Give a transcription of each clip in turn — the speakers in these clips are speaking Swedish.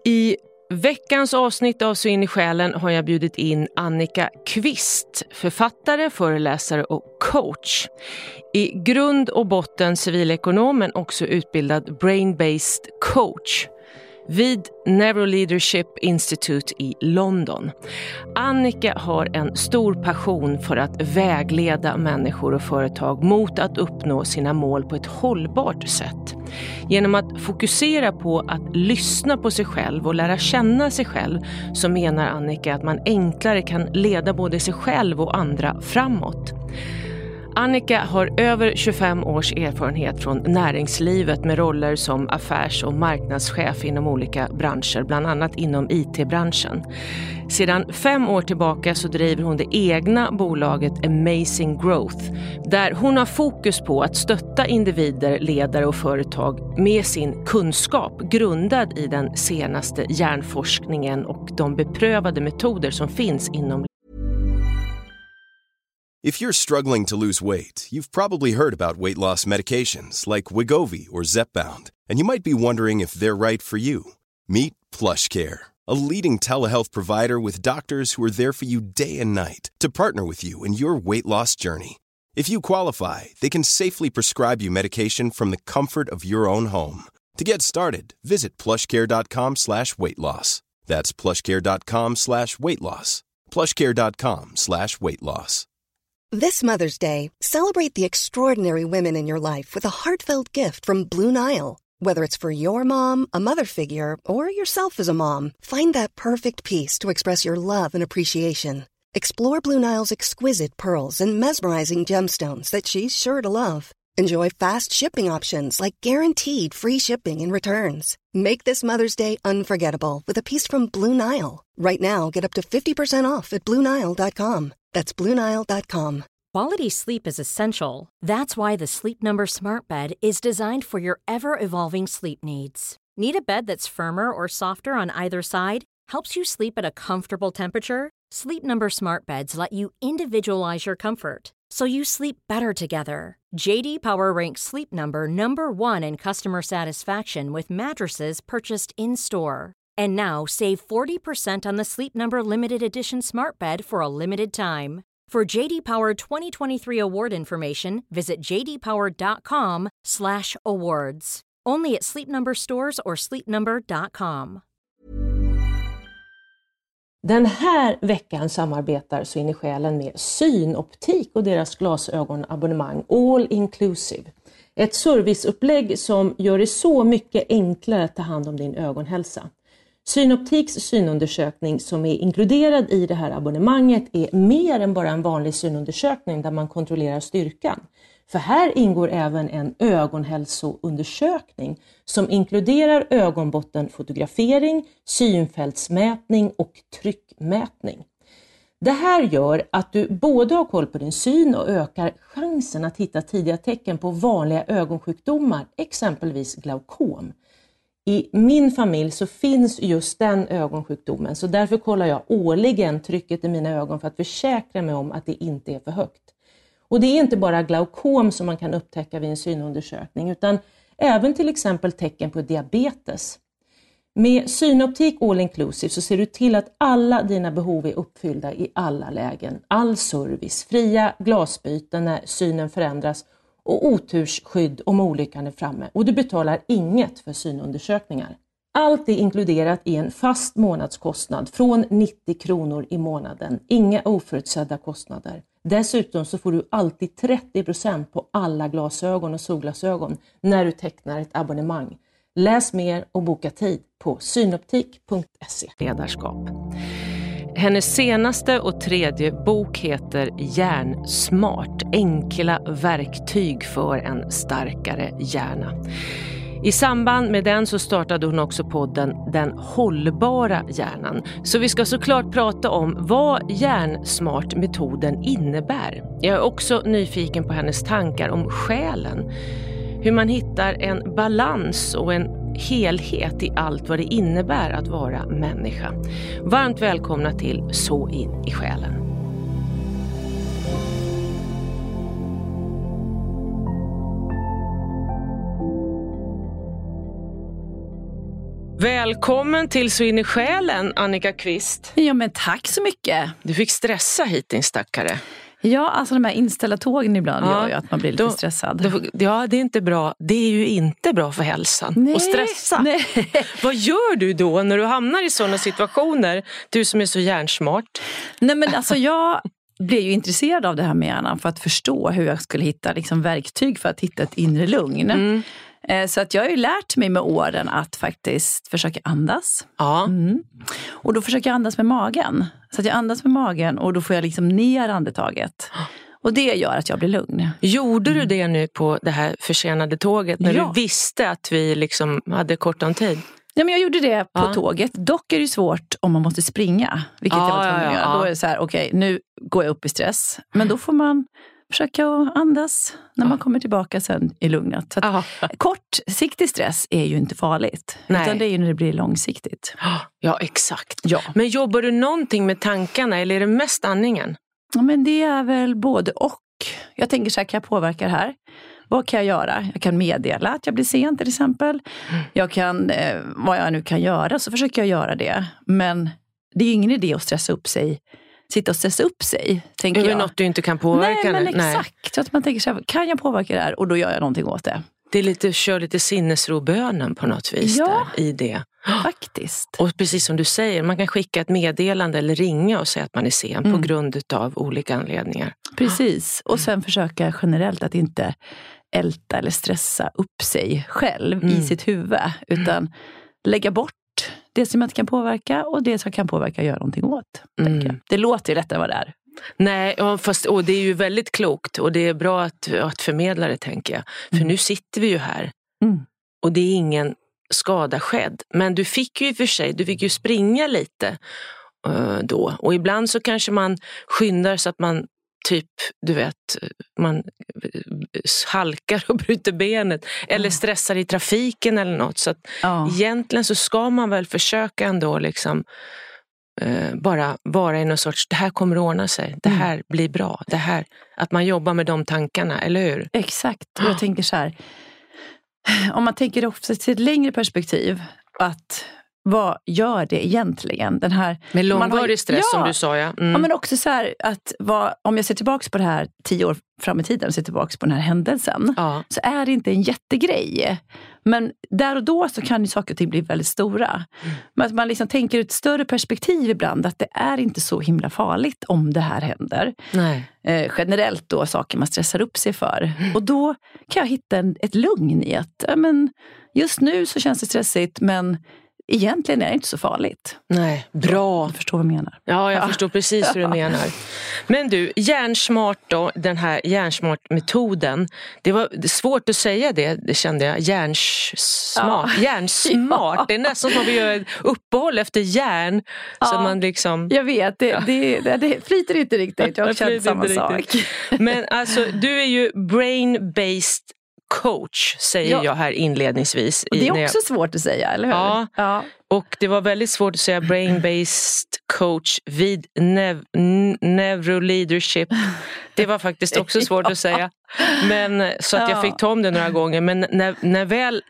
I veckans avsnitt av Så in i själen har jag bjudit in Annika Kvist, författare, föreläsare och coach. I grund och botten civilekonom men också utbildad brain-based coach vid Neuroleadership Institute i London. Annika har en stor passion för att vägleda människor och företag mot att uppnå sina mål på ett hållbart sätt. Genom att fokusera på att lyssna på sig själv och lära känna sig själv så menar Annika att man enklare kan leda både sig själv och andra framåt. Annika har över 25 års erfarenhet från näringslivet med roller som affärs- och marknadschef inom olika branscher, bland annat inom IT-branschen. Sedan 5 år tillbaka så driver hon det egna bolaget Amazing Growth, där hon har fokus på att stötta individer, ledare och företag med sin kunskap grundad i den senaste hjärnforskningen och de beprövade metoder som finns inom. If you're struggling to lose weight, you've probably heard about weight loss medications like Wegovy or Zepbound, and you might be wondering if they're right for you. Meet PlushCare, a leading telehealth provider with doctors who are there for you day and night to partner with you in your weight loss journey. If you qualify, they can safely prescribe you medication from the comfort of your own home. To get started, visit plushcare.com/weightloss. That's plushcare.com/weightloss. plushcare.com/weightloss. This Mother's Day, celebrate the extraordinary women in your life with a heartfelt gift from Blue Nile. Whether it's for your mom, a mother figure, or yourself as a mom, find that perfect piece to express your love and appreciation. Explore Blue Nile's exquisite pearls and mesmerizing gemstones that she's sure to love. Enjoy fast shipping options like guaranteed free shipping and returns. Make this Mother's Day unforgettable with a piece from Blue Nile. Right now, get up to 50% off at BlueNile.com. That's BlueNile.com. Quality sleep is essential. That's why the Sleep Number Smart Bed is designed for your ever-evolving sleep needs. Need a bed that's firmer or softer on either side? Helps you sleep at a comfortable temperature? Sleep Number Smart Beds let you individualize your comfort, so you sleep better together. JD Power ranks Sleep Number #1 in customer satisfaction with mattresses purchased in-store. And now, save 40% on the Sleep Number Limited Edition Smart Bed for a limited time. For JD Power 2023 award information, visit jdpower.com/awards. Only at Sleep Number stores or sleepnumber.com. Den här veckan samarbetar Så in i själen med Synoptik och deras glasögonabonnemang All Inclusive. Ett serviceupplägg som gör det så mycket enklare att ta hand om din ögonhälsa. Synoptiks synundersökning som är inkluderad i det här abonnemanget är mer än bara en vanlig synundersökning där man kontrollerar styrkan. För här ingår även en ögonhälsoundersökning som inkluderar ögonbottenfotografering, synfältsmätning och tryckmätning. Det här gör att du både har koll på din syn och ökar chansen att hitta tidiga tecken på vanliga ögonsjukdomar, exempelvis glaukom. I min familj så finns just den ögonsjukdomen, så därför kollar jag årligen trycket i mina ögon för att försäkra mig om att det inte är för högt. Och det är inte bara glaukom som man kan upptäcka vid en synundersökning utan även till exempel tecken på diabetes. Med Synoptik All Inclusive så ser du till att alla dina behov är uppfyllda i alla lägen. All service, fria glasbyten när synen förändras och otursskydd om olyckan är framme. Och du betalar inget för synundersökningar. Allt är inkluderat i en fast månadskostnad från 90 kronor i månaden. Inga oförutsedda kostnader. Dessutom så får du alltid 30% på alla glasögon och solglasögon när du tecknar ett abonnemang. Läs mer och boka tid på synoptik.se. Ledarskap. Hennes senaste och tredje bok heter Hjärnsmart. Enkla verktyg för en starkare hjärna. I samband med den så startade hon också podden Den hållbara hjärnan. Så vi ska såklart prata om vad hjärnsmart-metoden innebär. Jag är också nyfiken på hennes tankar om själen. Hur man hittar en balans och en helhet i allt vad det innebär att vara människa. Varmt välkomna till Så in i själen. Välkommen till Så in i själen, Annika Kvist. Ja, men tack så mycket. Du fick stressa hit, din stackare. Ja, alltså de här inställda tågen ibland gör ju att man blir lite stressad. Ja, det är inte bra. Det är ju inte bra för hälsan att stressa. Nej. Vad gör du då när du hamnar i sådana situationer? Du som är så hjärnsmart. Nej, men alltså jag blev ju intresserad av det här med hjärnan för att förstå hur jag skulle hitta liksom verktyg för att hitta ett inre lugn. Så att jag har ju lärt mig med åren att faktiskt försöka andas. Ja. Och då försöker jag andas med magen. Så att jag andas med magen och då får jag liksom ner andetaget. Och det gör att jag blir lugn. Gjorde du det nu på det här försenade tåget när du visste att vi liksom hade kort om tid? Ja, men jag gjorde det på tåget. Dock är det svårt om man måste springa. Vilket jag var tvungen att göra. Då är det så här, okej, nu går jag upp i stress. Men då får man försöka att andas när man kommer tillbaka sen i lugnet. Så att kortsiktig stress är ju inte farligt. Nej. Utan det är ju när det blir långsiktigt. Ja, exakt. Ja. Men jobbar du någonting med tankarna eller är det mest andningen? Ja, men det är väl både och. Jag tänker så här, kan jag påverka det här? Vad kan jag göra? Jag kan meddela att jag blir sen till exempel. Jag kan, vad jag nu kan göra, så försöker jag göra det. Men det är ingen idé att stressa upp sig. Sitta och stressa upp sig, tänker jag. Det är något du inte kan påverka. Nej, men exakt. Så att man tänker så här, kan jag påverka det här? Och då gör jag någonting åt det. Det är lite, kör lite sinnesrobönen på något vis där, i det. Faktiskt. Och precis som du säger, man kan skicka ett meddelande eller ringa och säga att man är sen på grund av olika anledningar. Precis. Och sen försöka generellt att inte älta eller stressa upp sig själv i sitt huvud. Utan lägga bort det som jag inte kan påverka och det som jag kan påverka göra någonting åt. Det låter ju lättare vad det är. Nej, fast, och det är ju väldigt klokt och det är bra att förmedla det, tänker jag. För nu sitter vi ju här och det är ingen skada skedd. Men du fick ju i och för sig, du fick ju springa lite då. Och ibland så kanske man skyndar så att man typ, du vet, man halkar och bryter benet eller stressar i trafiken eller något. Så att egentligen så ska man väl försöka ändå liksom bara vara i någon sorts, det här kommer att ordna sig, det här blir bra, det här, att man jobbar med de tankarna, eller hur? Exakt, och jag tänker så här, om man tänker också till ett längre perspektiv, att vad gör det egentligen? Den här, med långvarig stress som du sa, ja. Ja, men också så här att om jag ser tillbaka på det här 10 år fram i tiden och ser tillbaka på den här händelsen, så är det inte en jättegrej. Men där och då så kan ju saker och ting bli väldigt stora. Men att man liksom tänker ut ett större perspektiv ibland, att det är inte så himla farligt om det här händer. Nej. Generellt då saker man stressar upp sig för. Och då kan jag hitta ett lugn i att men just nu så känns det stressigt, men egentligen är det inte så farligt. Nej, bra. Du förstår vad jag menar. Ja, jag förstår precis hur du menar. Men du, hjärnsmart då, den här hjärnsmart-metoden. Det var svårt att säga det kände jag. Hjärnsmart. Hjärnsmart. Det är nästan som att vi gör ett uppehåll efter hjärn. Så man liksom... Jag vet, det flyter inte riktigt. Jag har känt samma sak. Men alltså, du är ju brain-based coach, säger jag här inledningsvis. Och det är också svårt att säga, eller hur? Ja. Och det var väldigt svårt att säga brain-based coach vid neuroleadership. Det var faktiskt också svårt att säga. Men, så att jag fick ta om det några gånger. Men när väl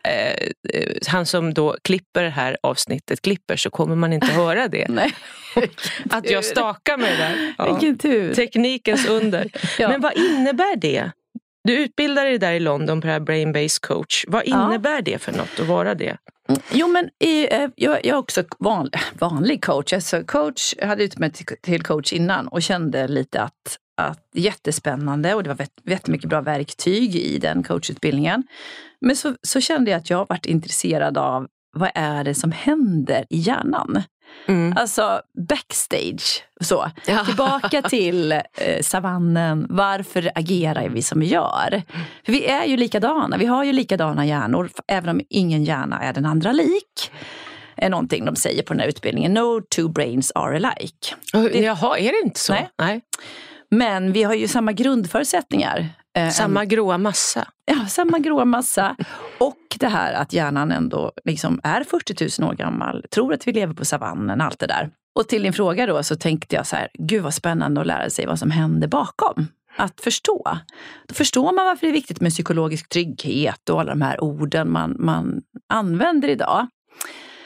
han som då klipper det här avsnittet klipper, så kommer man inte höra det. Nej. Att jag stakar mig där. Ja. Vilken tur. Teknikens under. Men vad innebär det? Du utbildade dig där i London på det här brain-based coach. Vad innebär det för något att vara det? Jo, men jag är också vanlig coach. Alltså coach, jag hade utmätt till coach innan och kände lite att jättespännande, och det var jättemycket bra verktyg i den coachutbildningen. Men så kände jag att jag varit intresserad av vad är det som händer i hjärnan. Alltså backstage, så. Tillbaka till savannen. Varför agerar vi som vi gör? För vi är ju likadana. Vi har ju likadana hjärnor, även om ingen hjärna är den andra lik. Är någonting de säger på den här utbildningen. No two brains are alike. Jaha, är det inte så? Nej. Men vi har ju samma grundförutsättningar. Samma gråa massa. Ja, samma gråa massa. Och det här att hjärnan ändå liksom är 40 000 år gammal. Tror att vi lever på savannen, allt det där. Och till din fråga då så tänkte jag så här, gud vad spännande att lära sig vad som händer bakom. Att förstå. Då förstår man varför det är viktigt med psykologisk trygghet och alla de här orden man använder idag.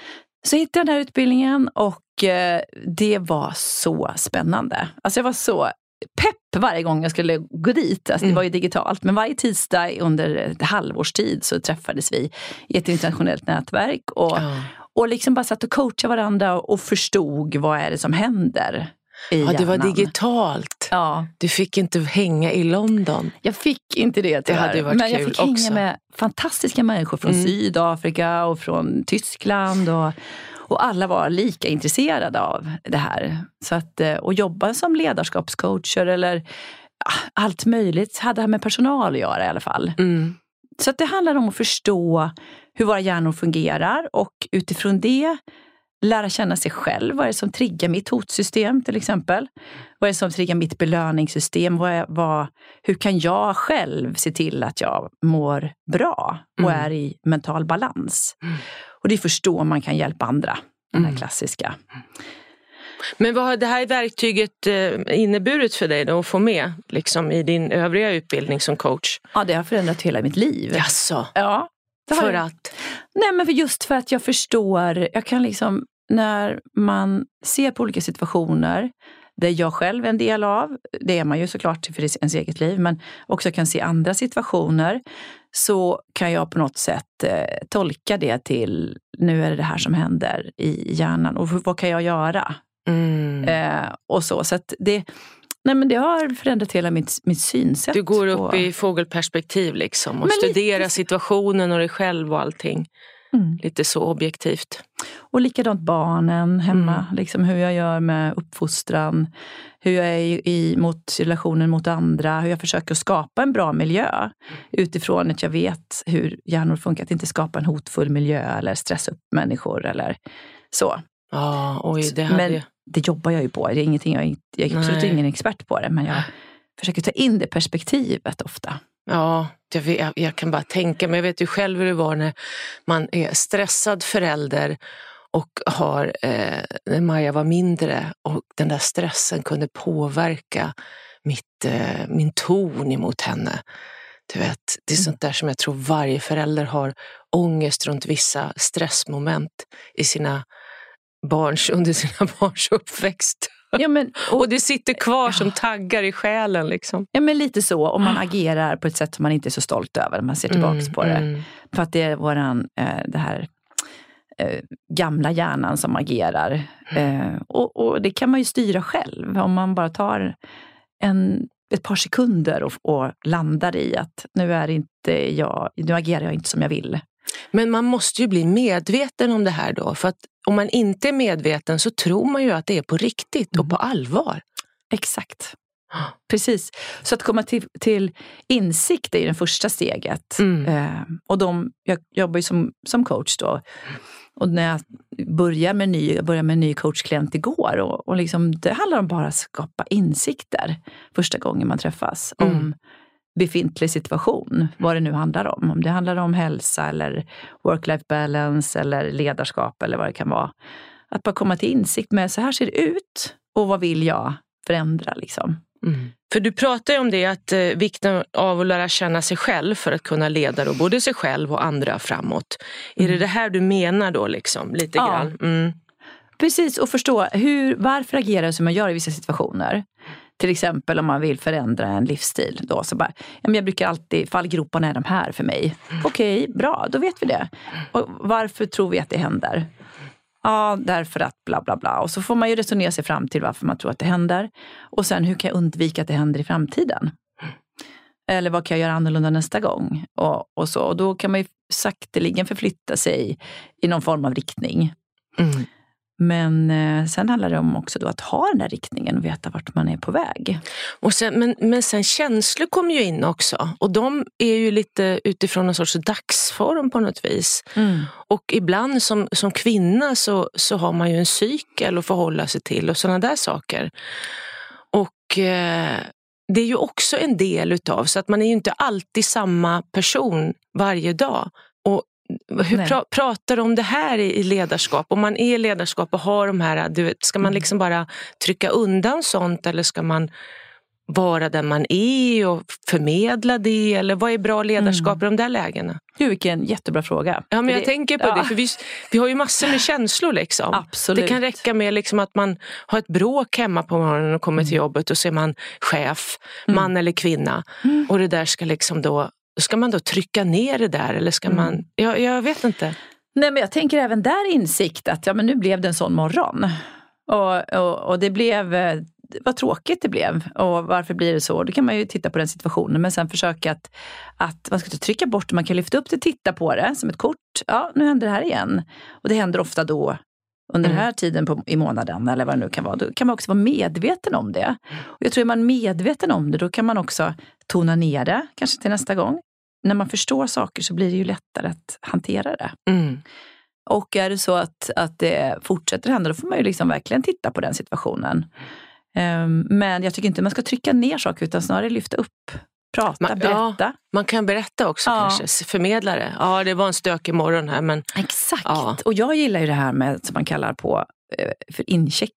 Så hittade jag den här utbildningen och det var så spännande. Alltså jag var så pepp varje gång jag skulle gå dit. Alltså det var ju digitalt. Men varje tisdag under ett halvårs tid så träffades vi i ett internationellt nätverk. Och liksom bara satt och coachade varandra och förstod vad är det som händer i hjärnan. Det var digitalt. Ja. Du fick inte hänga i London. Jag fick inte det tyvärr. Det hade ju varit men jag kul fick hänga också. med fantastiska människor från Sydafrika och från Tyskland och alla var lika intresserade av det här. Så att, och jobba som ledarskapscoacher eller allt möjligt hade med personal att göra i alla fall. Så att det handlar om att förstå hur våra hjärnor fungerar och utifrån det lära känna sig själv. Vad är det som triggar mitt hotsystem till exempel? Vad är det som triggar mitt belöningssystem? Hur kan jag själv se till att jag mår bra och är i mental balans? Och det är först då man kan hjälpa andra. Den här klassiska. Men vad har det här verktyget inneburit för dig då att få med liksom, i din övriga utbildning som coach? Ja, det har förändrat hela mitt liv. Jaså? Ja. För att? Nej, men just för att jag förstår, jag kan liksom, när man ser på olika situationer där jag själv är en del av, det är man ju såklart för ens eget liv, men också kan se andra situationer, så kan jag på något sätt tolka det till, nu är det här som händer i hjärnan och vad kan jag göra? Och så att det... Nej, men det har förändrat hela mitt synsätt. Du går upp i fågelperspektiv liksom och studerar situationen och dig själv och allting. Lite så objektivt. Och likadant barnen hemma. Liksom hur jag gör med uppfostran. Hur jag är mot relationen mot andra. Hur jag försöker skapa en bra miljö. Utifrån att jag vet hur hjärnor funkar. Att inte skapa en hotfull miljö eller stressa upp människor eller så. Men det jobbar jag ju på. Det är ingenting jag är absolut ingen expert på det. Men jag försöker ta in det perspektivet ofta. Ja, jag kan bara tänka. Men jag vet ju själv hur det var när man är stressad förälder och har, när Maja var mindre. Och den där stressen kunde påverka min ton emot henne. Du vet, det är sånt där som jag tror varje förälder har ångest runt vissa stressmoment under sina barns uppväxt. Ja, men, och det sitter kvar som taggar i själen liksom. Ja, men lite så. Om man agerar på ett sätt som man inte är så stolt över. Man ser tillbaka på det. För att det är det här gamla hjärnan som agerar. Och det kan man ju styra själv. Om man bara tar ett par sekunder och landar i att nu agerar jag inte som jag vill. Men man måste ju bli medveten om det här då. För att om man inte är medveten så tror man ju att det är på riktigt och på allvar. Exakt. Precis. Så att komma till insikt är ju det första steget. Och jag jobbar ju som coach då. Och när jag började med en ny coachklient igår. Och liksom, det handlar om bara att skapa insikter första gången man träffas. Om befintlig situation, vad det nu handlar om. Om det handlar om hälsa eller work-life balance eller ledarskap eller vad det kan vara. Att bara komma till insikt med så här ser det ut och vad vill jag förändra liksom. För du pratar ju om det, att vikten av att lära känna sig själv för att kunna leda då, både sig själv och andra framåt. Är det här du menar då liksom, lite grann? Precis, och förstå varför agerar jag som man gör i vissa situationer. Till exempel om man vill förändra en livsstil då, så bara, jag brukar alltid, fallgroparna är de här för mig. Okej, bra, då vet vi det. Och varför tror vi att det händer? Ja, därför att bla bla bla. Och så får man ju resonera sig fram till varför man tror att det händer. Och sen hur kan jag undvika att det händer i framtiden? Eller vad kan jag göra annorlunda nästa gång? Och så. Och då kan man ju sakteligen förflytta sig i någon form av riktning. Men sen handlar det om också då att ha den där riktningen och veta vart man är på väg. Och men sen känslor kommer ju in också. Och de är ju lite utifrån en sorts dagsform på något vis. Och ibland som kvinna så har man ju en cykel att förhålla sig till och sådana där saker. Och det är ju också en del utav, så att man är ju inte alltid samma person varje dag. Och hur pratar du om det här i ledarskap? Om man är i ledarskap och har de här, ska man liksom bara trycka undan sånt, eller ska man vara den man är och förmedla det? Eller vad är bra ledarskap i de där lägena? Vilken jättebra fråga. Ja, men jag tänker på det, för vi har ju massor med känslor liksom. Absolut. Det kan räcka med liksom att man har ett bråk hemma på morgonen och kommer till jobbet och så är man chef, man eller kvinna. Och det där ska liksom då, ska man då trycka ner det där eller ska man, jag vet inte. Nej, men jag tänker även där insikt att men nu blev det en sån morgon. Och det blev, vad tråkigt det blev. Och varför blir det så? Då kan man ju titta på den situationen. Men sen försöka att man ska inte trycka bort det. Man kan lyfta upp det, titta på det som ett kort. Ja, nu händer det här igen. Och det händer ofta då under den här tiden i månaden eller vad det nu kan vara. Då kan man också vara medveten om det. Och jag tror att man medveten om det, då kan man också tona ner det. Kanske till nästa gång. När man förstår saker så blir det ju lättare att hantera det. Och är det så att det fortsätter hända, då får man ju liksom verkligen titta på den situationen. Men jag tycker inte man ska trycka ner saker utan snarare lyfta upp, prata, berätta. Ja, man kan berätta också kanske, förmedla det. Ja, det var en stökig morgon här. Men... Exakt, och jag gillar ju det här med som man kallar på för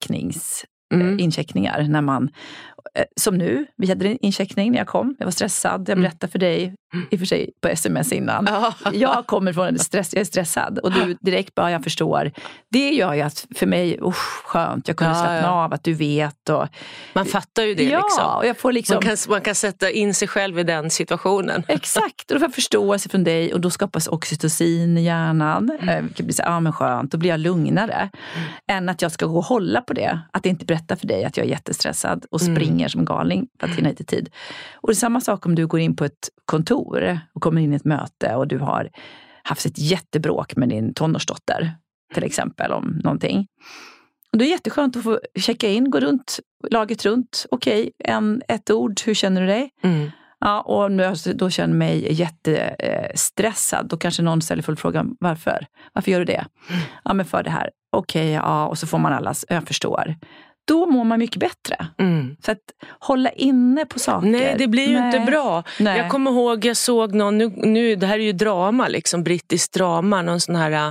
incheckningar när man, som nu, vi hade en incheckning när jag kom, jag var stressad, jag berättade för dig i och för sig på sms innan, jag kommer från en stress, jag är stressad och du direkt bara, jag förstår, det gör ju att för mig, skönt, jag kunde slappna av att du vet och man fattar ju det liksom. Och jag får liksom man kan sätta in sig själv i den situationen. Exakt, och då får jag förståelse från dig och då skapas oxytocin i hjärnan, vilket blir så, men skönt, då blir jag lugnare än att jag ska gå och hålla på det, att inte berätta för dig att jag är jättestressad och springer som galning för att hinna hit i tid. Och det är samma sak om du går in på ett kontor och kommer in i ett möte och du har haft ett jättebråk med din tonårsdotter till exempel om någonting. Och det är jätteskönt att få checka in, gå runt, laget runt. Okej, ett ord, hur känner du dig? Ja, och nu då känner jag mig jättestressad. Då kanske någon ställer frågan, varför? Varför gör du det? Ja, men för det här. Okej, ja, och så får man allas, jag förstår. Då mår man mycket bättre. Så att hålla inne på saker. Nej, det blir ju inte bra. Nej. Jag kommer ihåg, jag såg någon, nu det här är ju drama, liksom brittiskt drama, någon sån här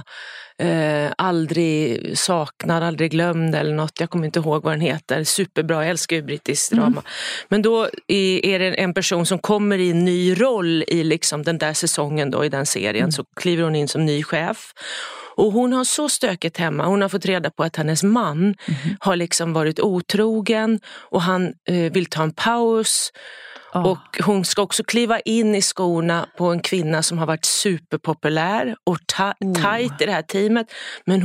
aldrig saknad, aldrig glömd eller något. Jag kommer inte ihåg vad den heter. Superbra, jag älskar ju brittiskt drama. Men då är det en person som kommer i en ny roll i liksom den där säsongen då, i den serien. Så kliver hon in som ny chef. Och hon har så stökigt hemma. Hon har fått reda på att hennes man har liksom varit otrogen och han vill ta en paus. Och hon ska också kliva in i skorna på en kvinna som har varit superpopulär och tajt i det här teamet. Men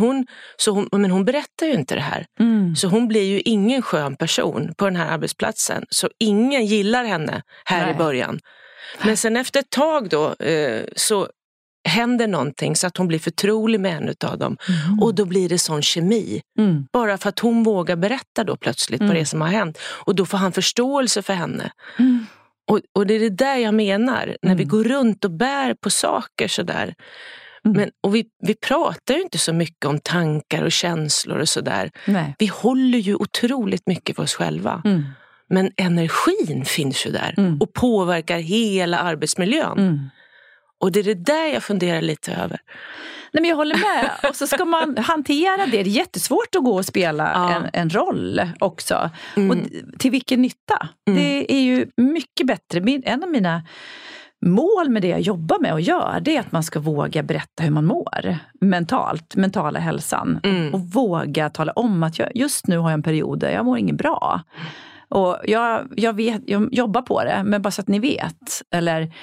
hon berättar ju inte det här. Så hon blir ju ingen skön person på den här arbetsplatsen. Så ingen gillar henne här i början. Men sen efter ett tag då så händer någonting så att hon blir förtrolig med en av dem. Och då blir det sån kemi. Bara för att hon vågar berätta då plötsligt vad det är som har hänt. Och då får han förståelse för henne. Och det är det där jag menar. När vi går runt och bär på saker sådär. Och vi pratar ju inte så mycket om tankar och känslor och sådär. Vi håller ju otroligt mycket för oss själva. Men energin finns ju där. Och påverkar hela arbetsmiljön. Och det är det där jag funderar lite över. Nej, men jag håller med. Och så ska man hantera det. Det är jättesvårt att gå och spela en roll också. Och till vilken nytta? Det är ju mycket bättre. En av mina mål med det jag jobbar med och gör, det är att man ska våga berätta hur man mår. Mentala hälsan. Och våga tala om att just nu har jag en period där jag mår inget bra. Och jag jobbar på det, men bara så att ni vet. Eller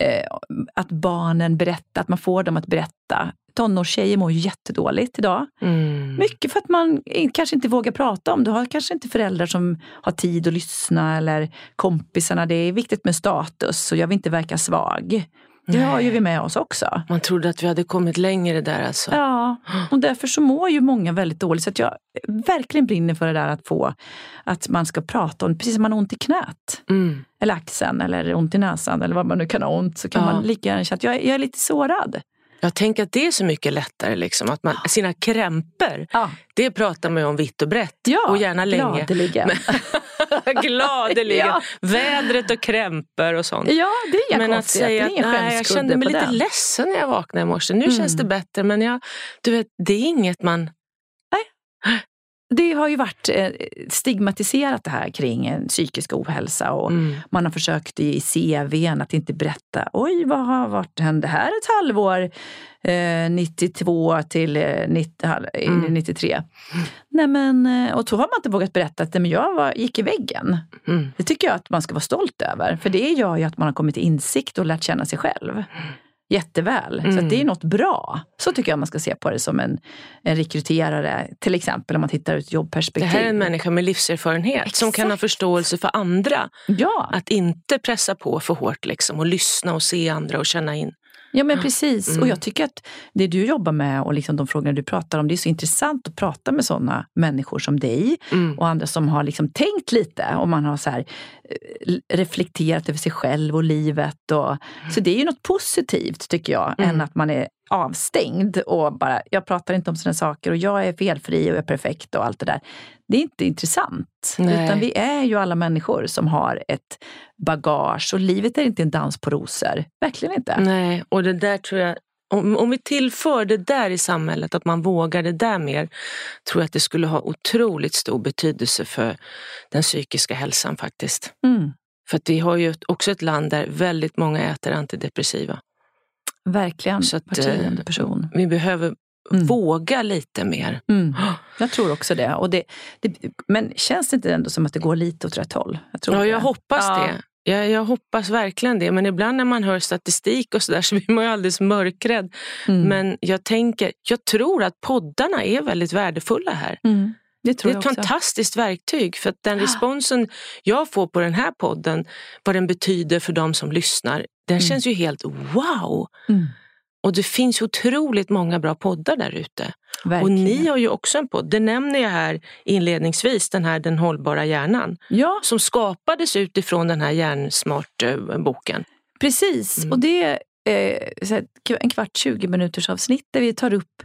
att barnen berättar, att man får dem att berätta. Tonårstjejer mår ju jättedåligt idag. Mycket för att man kanske inte vågar prata om. Du har kanske inte föräldrar som har tid att lyssna eller kompisarna. Det är viktigt med status och jag vill inte verka svag. Det har ju vi med oss också. Man trodde att vi hade kommit längre där alltså. Ja, och därför så mår ju många väldigt dåligt. Så att jag verkligen brinner för det där att man ska prata om, precis som man har ont i knät. Eller axeln, eller ont i näsan, eller vad man nu kan ha ont. Så kan man lika gärna känna att jag är lite sårad. Jag tänker att det är så mycket lättare liksom, att man, sina krämper, det pratar man ju om vitt och brett. Och gärna länge. Gladeligen. Gladeligen. Vädret och krämper och sånt. Ja, det är men att säga att jag kände mig lite ledsen när jag vaknade i morse. Nu känns det bättre, men du vet, det är inget man... det har ju varit stigmatiserat det här kring psykisk ohälsa och man har försökt i CV:n att inte berätta, oj vad har varit hände här ett halvår 92 till 93. Nej men, och så har man inte vågat berätta att jag gick i väggen. Det tycker jag att man ska vara stolt över, för det gör ju att man har kommit till insikt och lärt känna sig själv. Jätteväl. Så att det är något bra. Så tycker jag man ska se på det som en rekryterare. Till exempel om man tittar ur ett jobbperspektiv. Det här är en människa med livserfarenhet. Exakt. Som kan ha förståelse för andra. Ja. Att inte pressa på för hårt liksom. Och lyssna och se andra och känna in. Ja men precis. Och jag tycker att det du jobbar med och liksom de frågorna du pratar om, det är så intressant att prata med sådana människor som dig och andra som har liksom tänkt lite och man har så här reflekterat över sig själv och livet. Så det är ju något positivt tycker jag än att man är avstängd och bara, jag pratar inte om sådana saker och jag är felfri och jag är perfekt och allt det där. Det är inte intressant. Nej. Utan vi är ju alla människor som har ett bagage och livet är inte en dans på rosor. Verkligen inte. Nej, och det där tror jag, om vi tillför det där i samhället, att man vågar det där mer, tror jag att det skulle ha otroligt stor betydelse för den psykiska hälsan faktiskt. För att vi har ju också ett land där väldigt många äter antidepressiva. Verkligen, så att, partionde person. Vi behöver våga lite mer. Jag tror också det. Och men känns det inte ändå som att det går lite åt rätt håll? Jag hoppas det. Jag hoppas verkligen det. Men ibland när man hör statistik och sådär så blir man ju alldeles mörkrädd. Men jag tror att poddarna är väldigt värdefulla här. Det är ett fantastiskt verktyg, för att den responsen jag får på den här podden, vad den betyder för de som lyssnar, den känns ju helt wow. Och det finns otroligt många bra poddar där ute. Verkligen. Och ni har ju också en podd, det nämner jag här inledningsvis, Den hållbara hjärnan. Ja. Som skapades utifrån den här hjärnsmart-boken. Precis, och det är en 20 minuters avsnitt där vi tar upp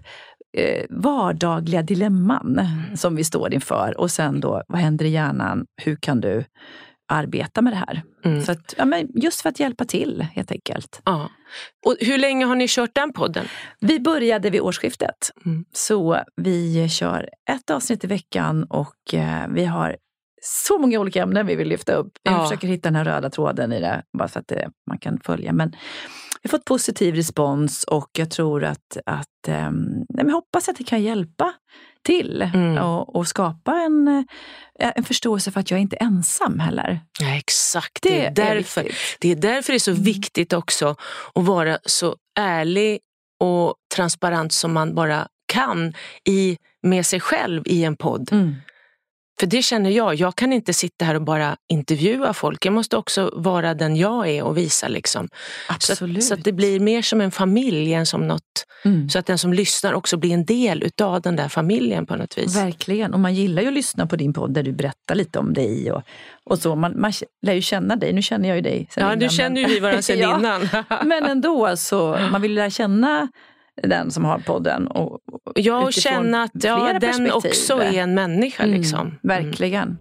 vardagliga dilemman som vi står inför. Och sen då, vad händer i hjärnan? Hur kan du arbeta med det här? Så att, men just för att hjälpa till, helt enkelt. Ja. Och hur länge har ni kört den podden? Vi började vid årsskiftet. Så vi kör ett avsnitt i veckan och vi har så många olika ämnen vi vill lyfta upp. Vi försöker hitta den här röda tråden i det, bara så att man kan följa. Men vi har fått positiv respons och jag tror att jag hoppas att det kan hjälpa till och skapa en förståelse för att jag är inte ensam heller. Ja, exakt. Det är därför det är så viktigt också att vara så ärlig och transparent som man bara kan med sig själv i en podd. För det känner jag kan inte sitta här och bara intervjua folk. Jag måste också vara den jag är och visa liksom. Absolut. Så att det blir mer som en familj än som något. Så att den som lyssnar också blir en del utav den där familjen på något vis. Verkligen, och man gillar ju att lyssna på din podd där du berättar lite om dig och så. Man lär ju känna dig, nu känner jag ju dig sen innan. Du känner ju vi varandra sen innan. Men ändå så, man vill lära känna den som har podden och känna att den också är en människa liksom. Verkligen.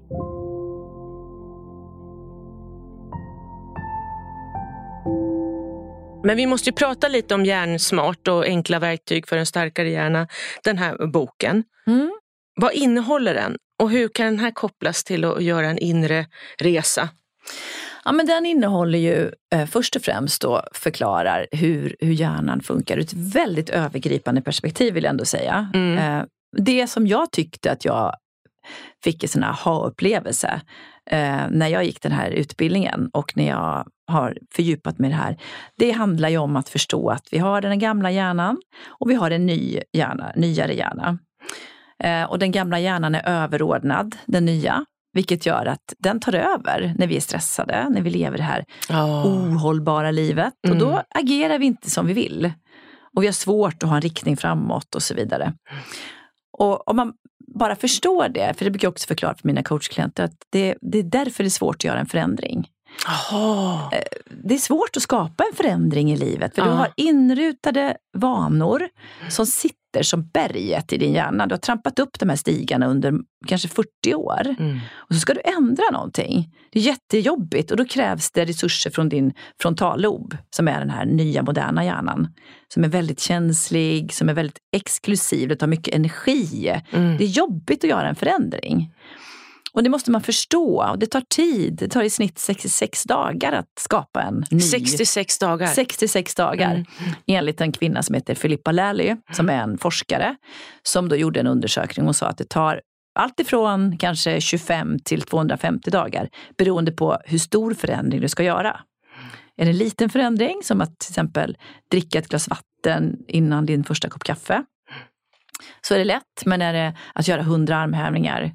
Men vi måste ju prata lite om hjärnsmart och enkla verktyg för en starkare hjärna, den här boken. Vad innehåller den och hur kan den här kopplas till att göra en inre resa? Ja, men den innehåller ju först och främst då förklarar hur hjärnan funkar ur ett väldigt övergripande perspektiv, vill jag ändå säga. Det som jag tyckte att jag fick en sån här aha-upplevelse när jag gick den här utbildningen och när jag har fördjupat mig i det här. Det handlar ju om att förstå att vi har den gamla hjärnan och vi har en nyare hjärna. Och den gamla hjärnan är överordnad den nya. Vilket gör att den tar över när vi är stressade, när vi lever det här ohållbara livet. Och då agerar vi inte som vi vill. Och vi har svårt att ha en riktning framåt och så vidare. Och om man bara förstår det, för det brukar jag också förklara för mina coachklienter, att det är därför det är svårt att göra en förändring. Det är svårt att skapa en förändring i livet. För du har inrutade vanor som sitter sitter som berget i din hjärna. Du har trampat upp de här stigarna under kanske 40 år. Och så ska du ändra någonting. Det är jättejobbigt och då krävs det resurser från din frontallob, som är den här nya moderna hjärnan. Som är väldigt känslig, som är väldigt exklusiv, det tar mycket energi. Det är jobbigt att göra en förändring. Och det måste man förstå. Och det tar tid. Det tar i snitt 66 dagar att skapa en ny... 66 dagar? 66 dagar. Enligt en kvinna som heter Philippa Lally, som är en forskare. Som då gjorde en undersökning och sa att det tar allt ifrån kanske 25 till 250 dagar. Beroende på hur stor förändring du ska göra. Är det en liten förändring, som att till exempel dricka ett glas vatten innan din första kopp kaffe, så är det lätt. Men är det att göra 100 armhävningar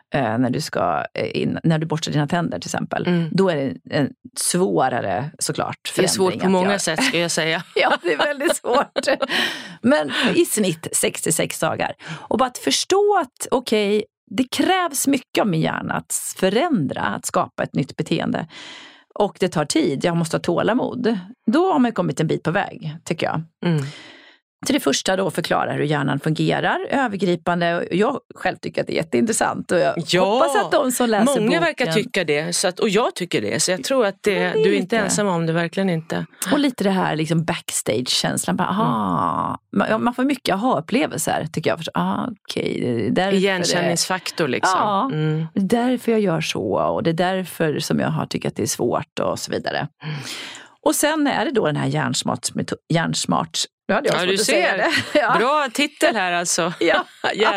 när du borstar dina tänder till exempel, då är det svårare såklart förändring. Det är svårt på många sätt, ska jag säga. Ja, det är väldigt svårt. Men i snitt 66 dagar. Och bara att förstå att det krävs mycket av min hjärna att förändra, att skapa ett nytt beteende. Och det tar tid, jag måste ha tålamod. Då har man kommit en bit på väg, tycker jag. Så det första då förklara hur hjärnan fungerar övergripande. Jag själv tycker att det är jätteintressant. Och jag hoppas att de som läser många boken... verkar tycka det. Och jag tycker det. Så jag tror att du är inte ensam om det, verkligen inte. Och lite det här liksom backstage-känslan. Man får mycket aha-upplevelser, tycker jag. Igenkänningsfaktor liksom. Ja, det är därför jag gör så. Och det är därför som jag har tyckt att det är svårt och så vidare. Och sen är det då den här hjärnsmart. Ja, du ser. Ja. Bra titel här alltså. Ja.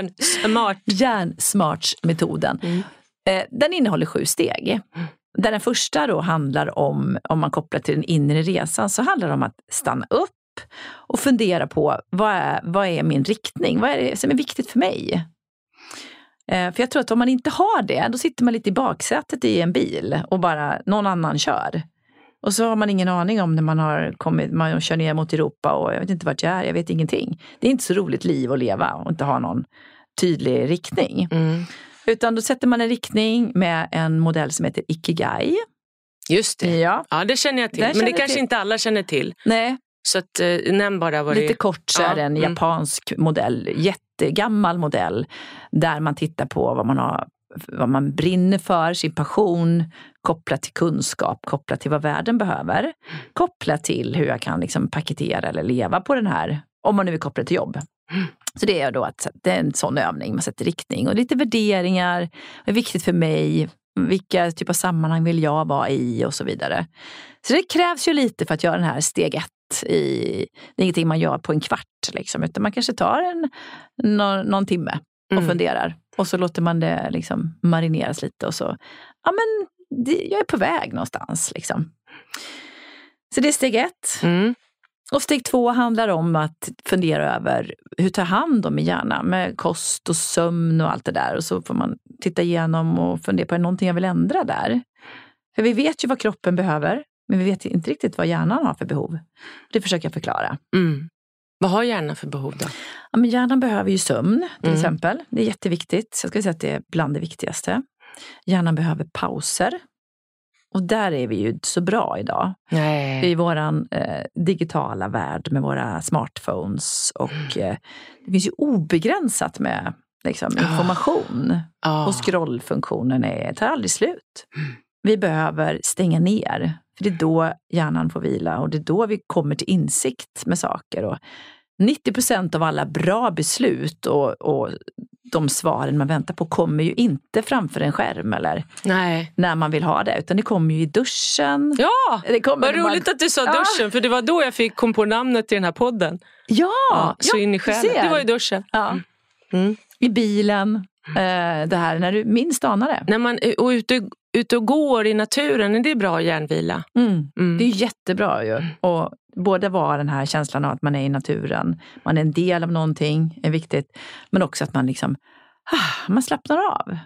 Hjärnsmarts-metoden. Den innehåller 7 steg. Där den första då handlar om man kopplar till den inre resan, så handlar det om att stanna upp och fundera på vad är min riktning? Vad är det som är viktigt för mig? För jag tror att om man inte har det, då sitter man lite i baksätet i en bil och bara någon annan kör. Och så har man ingen aning om när man kör ner mot Europa och jag vet inte vart jag vet ingenting. Det är inte så roligt liv att leva och inte ha någon tydlig riktning. Utan då sätter man en riktning med en modell som heter Ikigai. Just det. Ja, det känner jag till. Men det kanske inte alla känner till. Nej. Så att nämn bara vad det är. Lite kort så är det en japansk modell, jättegammal modell, där man tittar på vad man brinner för, sin passion, kopplat till kunskap, kopplat till vad världen behöver, kopplat till hur jag kan liksom paketera eller leva på den här, om man nu är kopplad till jobb. Så det är då att det är en sån övning, man sätter riktning och lite värderingar, vad är viktigt för mig, vilka typ av sammanhang vill jag vara i och så vidare. Så det krävs ju lite för att göra den här steg 1. Det är ingenting man gör på en kvart liksom, utan man kanske tar någon timme och funderar. Och så låter man det liksom marineras lite och så, jag är på väg någonstans liksom. Så det är steg 1. Och steg 2 handlar om att fundera över hur ta hand om min hjärna med kost och sömn och allt det där. Och så får man titta igenom och fundera på någonting jag vill ändra där. För vi vet ju vad kroppen behöver, men vi vet inte riktigt vad hjärnan har för behov. Det försöker jag förklara. Vad har hjärnan för behov då? Ja, men hjärnan behöver ju sömn till exempel. Det är jätteviktigt. Jag ska säga att det är bland det viktigaste. Hjärnan behöver pauser. Och där är vi ju så bra idag. I våran digitala värld med våra smartphones. Och det finns ju obegränsat med liksom, information. Och scrollfunktionen tar aldrig slut. Vi behöver stänga ner. För det är då hjärnan får vila. Och det är då vi kommer till insikt med saker. Och 90% av alla bra beslut och de svaren man väntar på kommer ju inte framför en skärm eller när man vill ha det, utan det kommer ju i duschen. Ja, vad roligt att du sa duschen, för det var då jag kom på namnet till den här podden. Så in i själen. Det var i duschen. I bilen, det här när du minst anar det. När man är ute och går i naturen, det är bra hjärnvila. Det är jättebra ju. Och både vara den här känslan av att man är i naturen, man är en del av någonting, är viktigt. Men också att man liksom, man slappnar av.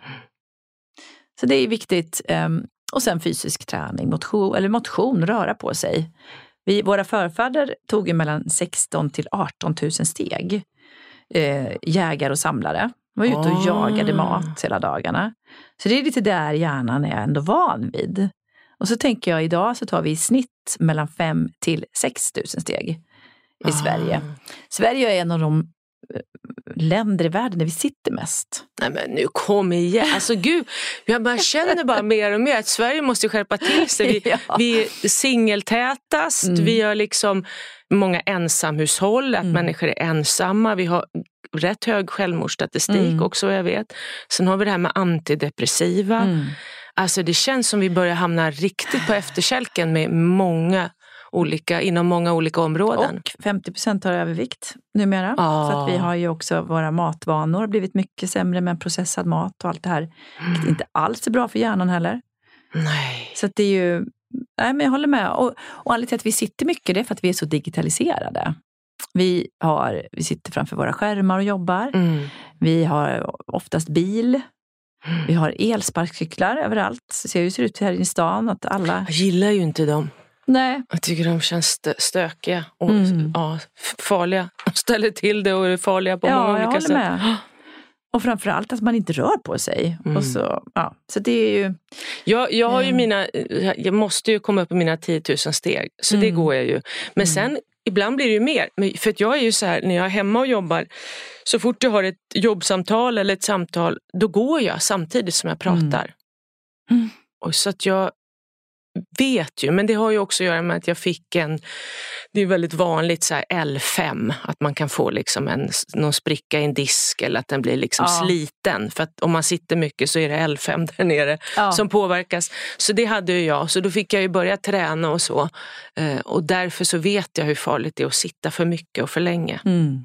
Så det är viktigt. Och sen fysisk träning, motion, röra på sig. Våra förfäder tog ju mellan 16 till 18 000 steg. Jägare och samlare. De var ute och jagade mat hela dagarna. Så det är lite där hjärnan är ändå van vid. Och så tänker jag, idag så tar vi i snitt mellan 5 till 6 000 steg i Sverige. Sverige är en av de länder i världen där vi sitter mest. Nej men nu kom igen. Alltså gud, jag bara känner bara mer och mer att Sverige måste skärpa till sig. Vi är singeltätast, vi har liksom många ensamhushåll, att människor är ensamma. Vi har rätt hög självmordsstatistik också, jag vet. Sen har vi det här med antidepressiva. Alltså det känns som vi börjar hamna riktigt på efterkälken med inom många olika områden. Och 50% har övervikt numera. Så att vi har ju också våra matvanor blivit mycket sämre med processad mat och allt det här. Vilket inte alls är bra för hjärnan heller. Nej. Så att det är ju... Nej, men jag håller med. Och anledningen till att vi sitter mycket, det är för att vi är så digitaliserade. Vi sitter framför våra skärmar och jobbar. Vi har oftast bil. Vi har elsparkcyklar överallt. Så ser det ut här i stan att alla... Jag gillar ju inte dem. Nej. Jag tycker de känns stökiga och farliga. Ställer till det och är farliga på många olika sätt. Med. Och framförallt att man inte rör på sig. Och så det är ju... Jag har ju jag måste ju komma upp i mina 10 000 steg. Så det går jag ju. Men sen, ibland blir det ju mer. För att jag är ju så här, när jag är hemma och jobbar, så fort jag har ett jobbsamtal eller ett samtal, då går jag samtidigt som jag pratar. Och så att jag vet ju, men det har ju också att göra med att jag fick det är väldigt vanligt så här L5, att man kan få liksom någon spricka i en disk eller att den blir liksom sliten, för att om man sitter mycket så är det L5 där nere som påverkas. Så det hade ju jag, så då fick jag ju börja träna och så, och därför så vet jag hur farligt det är att sitta för mycket och för länge.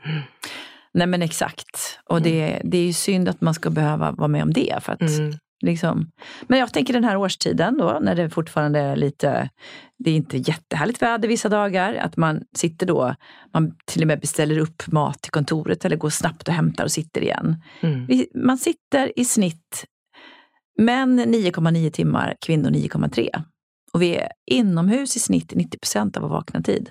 Nej men exakt, och det är ju synd att man ska behöva vara med om det, för att liksom. Men jag tänker den här årstiden då, när det fortfarande är det är inte jättehärligt väder vissa dagar, att man sitter då, man till och med beställer upp mat till kontoret eller går snabbt och hämtar och sitter igen. Man sitter i snitt, män 9,9 timmar, kvinnor 9,3. Och vi är inomhus i snitt 90% av vår vakna tid.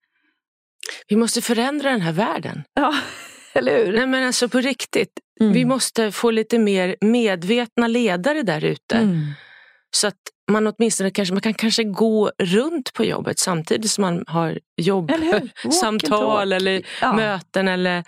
Vi måste förändra den här världen. Ja, eller hur? Nej men alltså på riktigt. Vi måste få lite mer medvetna ledare där ute. Så att man åtminstone man kan gå runt på jobbet samtidigt som man har jobbsamtal eller möten. Eller,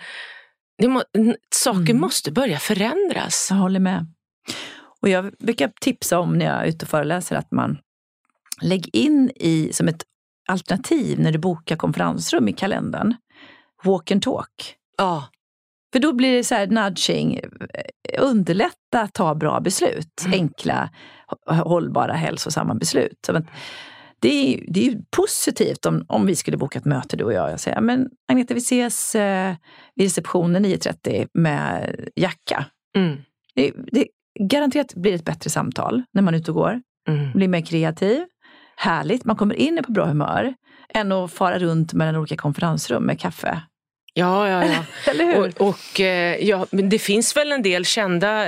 saker måste börja förändras. Jag håller med. Och jag brukar tipsa om när jag är ute och föreläser att man lägger in som ett alternativ när du bokar konferensrum i kalendern. Walk and talk. Ja. För då blir det så här nudging, underlätta att ta bra beslut. Enkla, hållbara, hälsosamma beslut. Så det är ju positivt om vi skulle boka ett möte, du och jag säger, men Agneta, vi ses vid receptionen 9:30 med jacka. Det garanterat blir ett bättre samtal när man är ute och går. Blir mer kreativ, härligt, man kommer in på bra humör än att fara runt mellan olika konferensrum med kaffe. Ja. Eller hur? Men det finns väl en del kända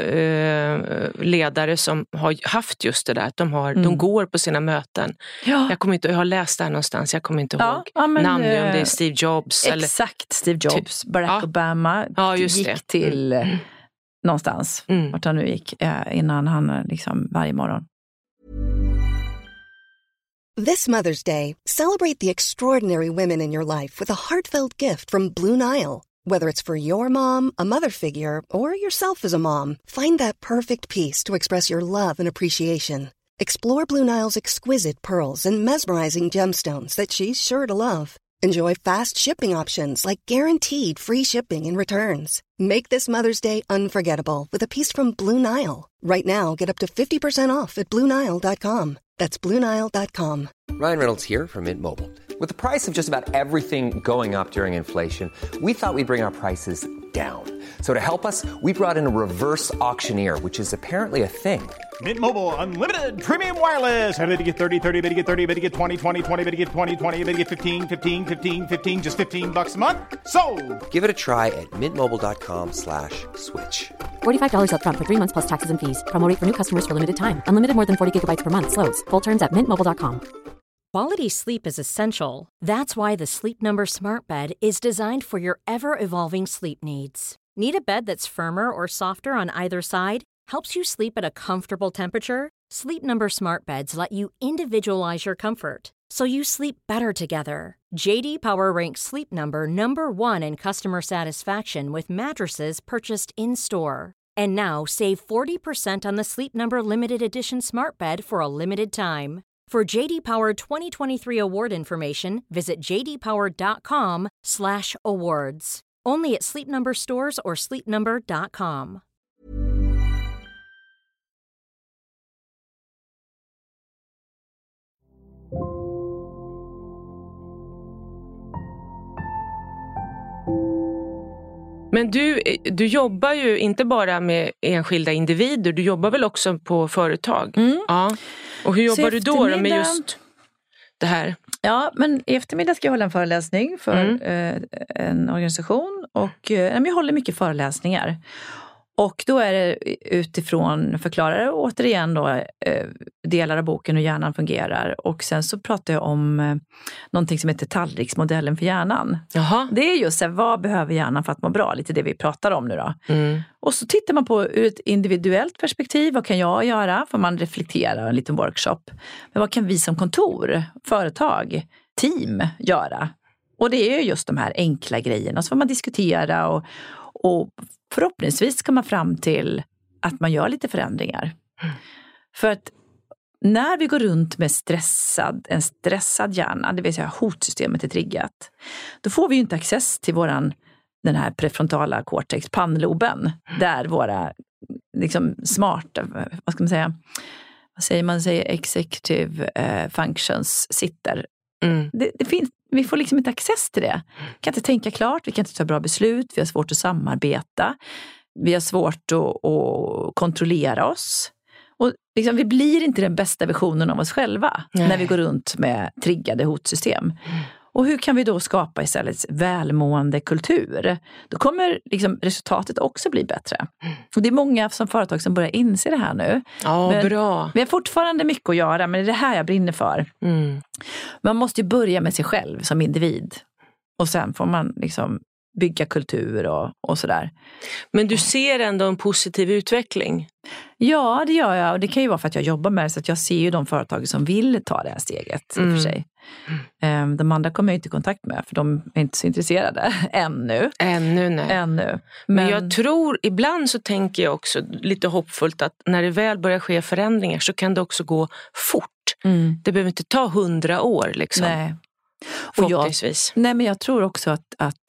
ledare som har haft just det där, att de går på sina möten. Ja. Jag har läst det här någonstans, jag kommer inte ihåg namnet, om det är Steve Jobs. Exakt, Steve Jobs, Barack Obama gick till någonstans, vart han nu gick, innan han liksom varje morgon. This Mother's Day, celebrate the extraordinary women in your life with a heartfelt gift from Blue Nile. Whether it's for your mom, a mother figure, or yourself as a mom, find that perfect piece to express your love and appreciation. Explore Blue Nile's exquisite pearls and mesmerizing gemstones that she's sure to love. Enjoy fast shipping options like guaranteed free shipping and returns. Make this Mother's Day unforgettable with a piece from Blue Nile. Right now, get up to 50% off at BlueNile.com. That's BlueNile.com. Ryan Reynolds here from Mint Mobile. With the price of just about everything going up during inflation, we thought we'd bring our prices down. So to help us, we brought in a reverse auctioneer, which is apparently a thing. Mint Mobile Unlimited Premium Wireless. How to get 30, 30, bit to get 30, bit to get 20, 20, 20, bit to get 20, 20, bit to get 15, 15, 15, 15, just $15 a month? Sold! Give it a try at mintmobile.com/switch. $45 up front for 3 months plus taxes and fees. Promo rate for new customers for limited time. Unlimited more than 40 gigabytes per month. Slows full terms at mintmobile.com. Quality sleep is essential. That's why the Sleep Number Smart Bed is designed for your ever-evolving sleep needs. Need a bed that's firmer or softer on either side? Helps you sleep at a comfortable temperature? Sleep Number Smart Beds let you individualize your comfort so you sleep better together. JD Power ranks Sleep Number number 1 in customer satisfaction with mattresses purchased in-store. And now save 40% on the Sleep Number limited edition smart bed for a limited time. For JD Power 2023 award information, visit jdpower.com/awards. Only at Sleep Number stores or sleepnumber.com. Men du jobbar ju inte bara med enskilda individer, du jobbar väl också på företag? Ja. Och hur jobbar du då med just det här? Ja, men i eftermiddag ska jag hålla en föreläsning för en organisation. Och jag håller mycket föreläsningar. Och då är det utifrån förklarare återigen då, delar av boken hur hjärnan fungerar. Och sen så pratar jag om någonting som heter tallriksmodellen för hjärnan. Jaha. Det är just så här, vad behöver hjärnan för att må bra? Lite det vi pratar om nu då. Och så tittar man på ur ett individuellt perspektiv. Vad kan jag göra? Får man reflektera en liten workshop. Men vad kan vi som kontor, företag, team göra? Och det är ju just de här enkla grejerna. Så får man diskutera och förhoppningsvis kommer man fram till att man gör lite förändringar. För att när vi går runt med en stressad hjärna, det vill säga hotsystemet är triggat, då får vi ju inte access till den här prefrontala cortex, pannloben, där våra liksom smarta, vad ska man säga, man säger executive functions sitter. Det finns, vi får liksom inte access till det. Vi kan inte tänka klart, vi kan inte ta bra beslut, vi har svårt att samarbeta, vi har svårt att kontrollera oss. Och liksom, vi blir inte den bästa versionen av oss själva när vi går runt med triggade hotsystem. Och hur kan vi då skapa istället välmående kultur? Då kommer liksom resultatet också bli bättre. Och det är många som företag som börjar inse det här nu. Ja, bra. Vi har fortfarande mycket att göra, men det är det här jag brinner för. Man måste ju börja med sig själv som individ. Och sen får man liksom bygga kultur och sådär. Men du ser ändå en positiv utveckling? Ja, det gör jag. Och det kan ju vara för att jag jobbar med det. Så att jag ser ju de företag som vill ta det här steget i och för sig. De andra kommer jag inte i kontakt med, för de är inte så intresserade ännu. Ännu. Men jag tror, ibland så tänker jag också lite hoppfullt att när det väl börjar ske förändringar så kan det också gå fort. Det behöver inte ta 100 år liksom. Nej. Förhoppningsvis. Men jag tror också att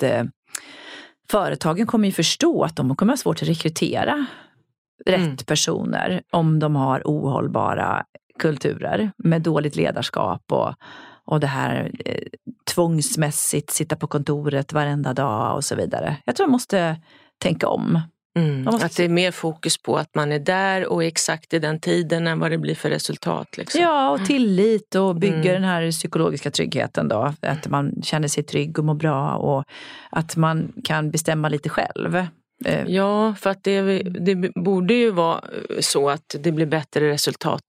företagen kommer ju förstå att de kommer ha svårt att rekrytera rätt personer om de har ohållbara kulturer med dåligt ledarskap och det här tvångsmässigt sitta på kontoret varenda dag och så vidare. Jag tror man måste tänka om. Att det är mer fokus på att man är där och är exakt i den tiden än vad det blir för resultat. Liksom. Ja, och tillit och bygga den här psykologiska tryggheten då. Att man känner sig trygg och mår bra och att man kan bestämma lite själv. Ja, för att det borde ju vara så att det blir bättre resultat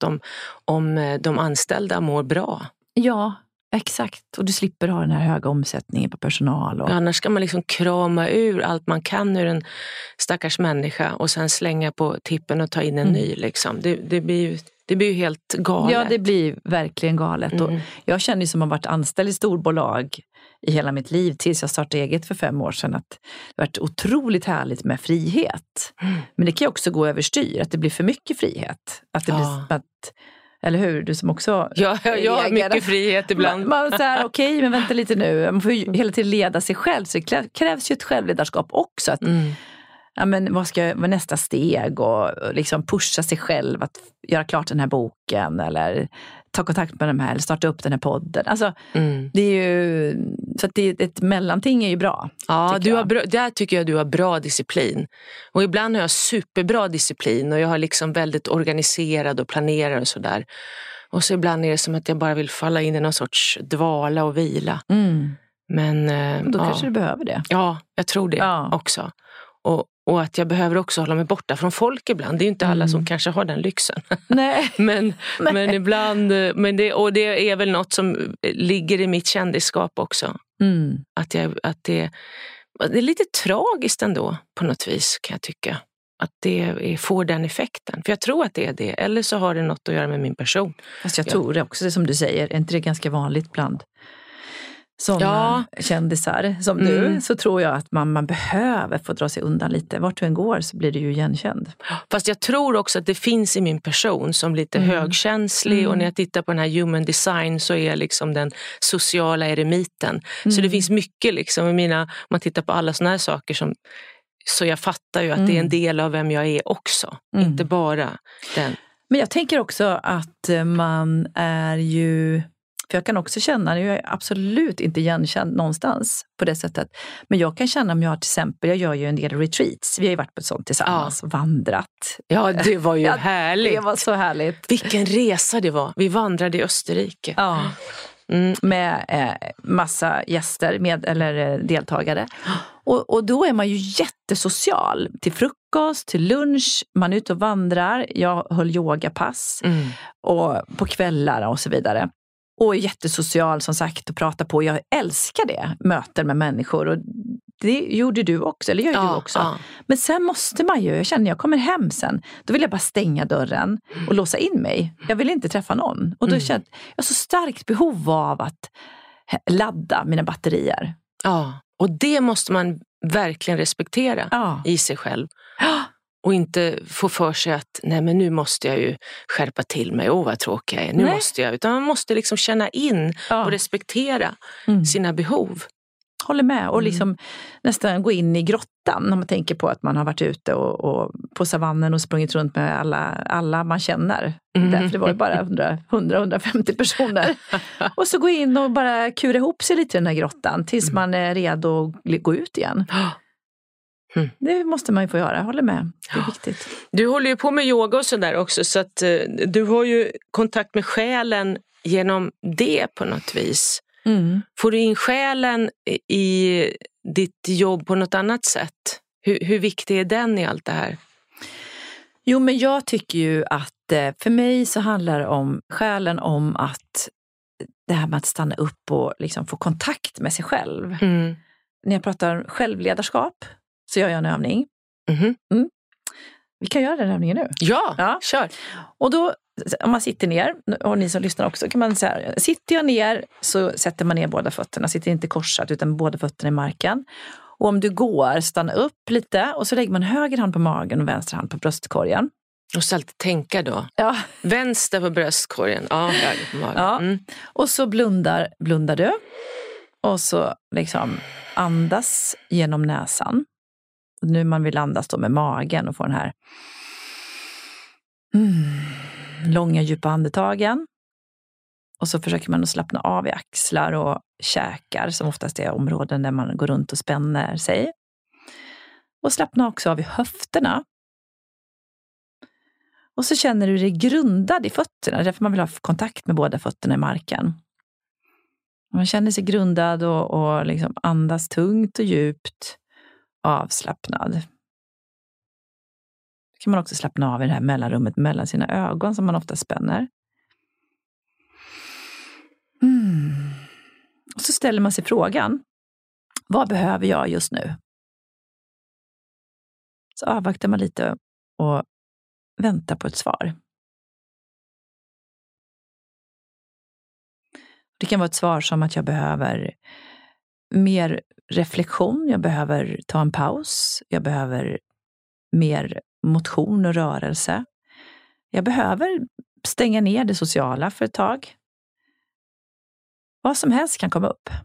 om de anställda mår bra. Ja, exakt. Och du slipper ha den här höga omsättningen på personal. Och... Ja, annars ska man liksom krama ur allt man kan ur en stackars människa och sen slänga på tippen och ta in en ny. Liksom. Det blir ju helt galet. Ja, det blir verkligen galet. Och jag känner ju som att jag varit anställd i storbolag i hela mitt liv tills jag startade eget för 5 år sedan, att det har varit otroligt härligt med frihet. Men det kan ju också gå överstyr, att det blir för mycket frihet. Att det blir att, eller hur? Du som också... Ja, jag har mycket frihet ibland. Man säger okej, men vänta lite nu. Man får ju hela tiden leda sig själv, så det krävs ju ett självledarskap också. Att, ja, men vad är nästa steg och liksom pusha sig själv att göra klart den här boken eller ta kontakt med de här eller starta upp den här podden. Alltså, det är ju, så att ett mellanting är ju bra. Ja, där tycker jag du har bra disciplin. Och ibland har jag superbra disciplin och jag har liksom väldigt organiserad och planerad och sådär. Och så ibland är det som att jag bara vill falla in i någon sorts dvala och vila. Men då kanske du behöver det. Ja, jag tror det också. Och att jag behöver också hålla mig borta från folk ibland. Det är ju inte alla som kanske har den lyxen. Nej. men ibland, och det är väl något som ligger i mitt kändisskap också. Att det är lite tragiskt ändå på något vis, kan jag tycka. att det får den effekten. För jag tror att det är det. Eller så har det något att göra med min person. Fast jag tror det också, det som du säger, är inte det ganska vanligt bland sådana kändisar som du, så tror jag att man behöver få dra sig undan lite. Vart du än går så blir du ju igenkänd. Fast jag tror också att det finns i min person som lite högkänslig, och när jag tittar på den här human design så är jag liksom den sociala eremiten. Så det finns mycket liksom i om man tittar på alla såna här saker så jag fattar ju att det är en del av vem jag är också. Inte bara den. Men jag tänker också att man är ju... För jag kan också känna, jag är absolut inte igenkänd någonstans på det sättet. Men jag kan känna om jag till exempel, jag gör ju en del retreats. Vi har ju varit på ett sånt tillsammans och vandrat. Ja, det var ju härligt. Det var så härligt. Vilken resa det var. Vi vandrade i Österrike. Ja. Med massa gäster eller deltagare. Och då är man ju jättesocial. Till frukost, till lunch, man är ute och vandrar. Jag höll yogapass och på kvällar och så vidare. Och är jättesocial som sagt och pratar på. Jag älskar det, möten med människor. Och det gjorde du också, eller gör du också. Ja. Men sen måste man ju, jag känner jag kommer hem sen. Då vill jag bara stänga dörren och låsa in mig. Jag vill inte träffa någon. Och då känner jag har så starkt behov av att ladda mina batterier. Ja, och det måste man verkligen respektera i sig själv. Och inte få för sig att nej, men nu måste jag ju skärpa till mig. Vad tråkig jag är. Nu måste jag. Utan man måste liksom känna in och respektera sina behov. Håller med. Och liksom nästan gå in i grottan när man tänker på att man har varit ute och på savannen och sprungit runt med alla man känner. Därför det var ju bara 100-150 personer. Och så gå in och bara kura ihop sig lite i den här grottan tills man är redo att gå ut igen. Det måste man ju få göra, håller med. Det är viktigt. Du håller ju på med yoga och sådär också, så att du har ju kontakt med själen genom det på något vis. Får du in själen i ditt jobb på något annat sätt? Hur viktig är den i allt det här? Jo, men jag tycker ju att för mig så handlar det om själen om att det här med att stanna upp och liksom få kontakt med sig själv. När jag pratar självledarskap så gör jag en övning. Vi kan göra den övningen nu. Ja, kör. Och då, om man sitter ner, och ni som lyssnar också, kan man säga, sitter jag ner så sätter man ner båda fötterna. Sitter inte korsat utan båda fötterna i marken. Och om du går, stanna upp lite och så lägger man höger hand på magen och vänster hand på bröstkorgen. Och så alltid tänka då. Ja. Vänster på bröstkorgen, höger på magen. Ja. Och så blundar du. Och så liksom andas genom näsan. Nu man vill andas då med magen och få den här långa djupa andetagen. Och så försöker man att slappna av i axlar och käkar som oftast är områden där man går runt och spänner sig. Och slappna också av i höfterna. Och så känner du dig grundad i fötterna, därför man vill ha kontakt med båda fötterna i marken. Man känner sig grundad och liksom andas tungt och djupt. Avslappnad. Då kan man också slappna av i det här mellanrummet mellan sina ögon som man ofta spänner. Och så ställer man sig frågan: vad behöver jag just nu? Så avvaktar man lite och väntar på ett svar. Det kan vara ett svar som att jag behöver mer reflektion, jag behöver ta en paus, jag behöver mer motion och rörelse. Jag behöver stänga ner det sociala för ett tag. Vad som helst kan komma upp.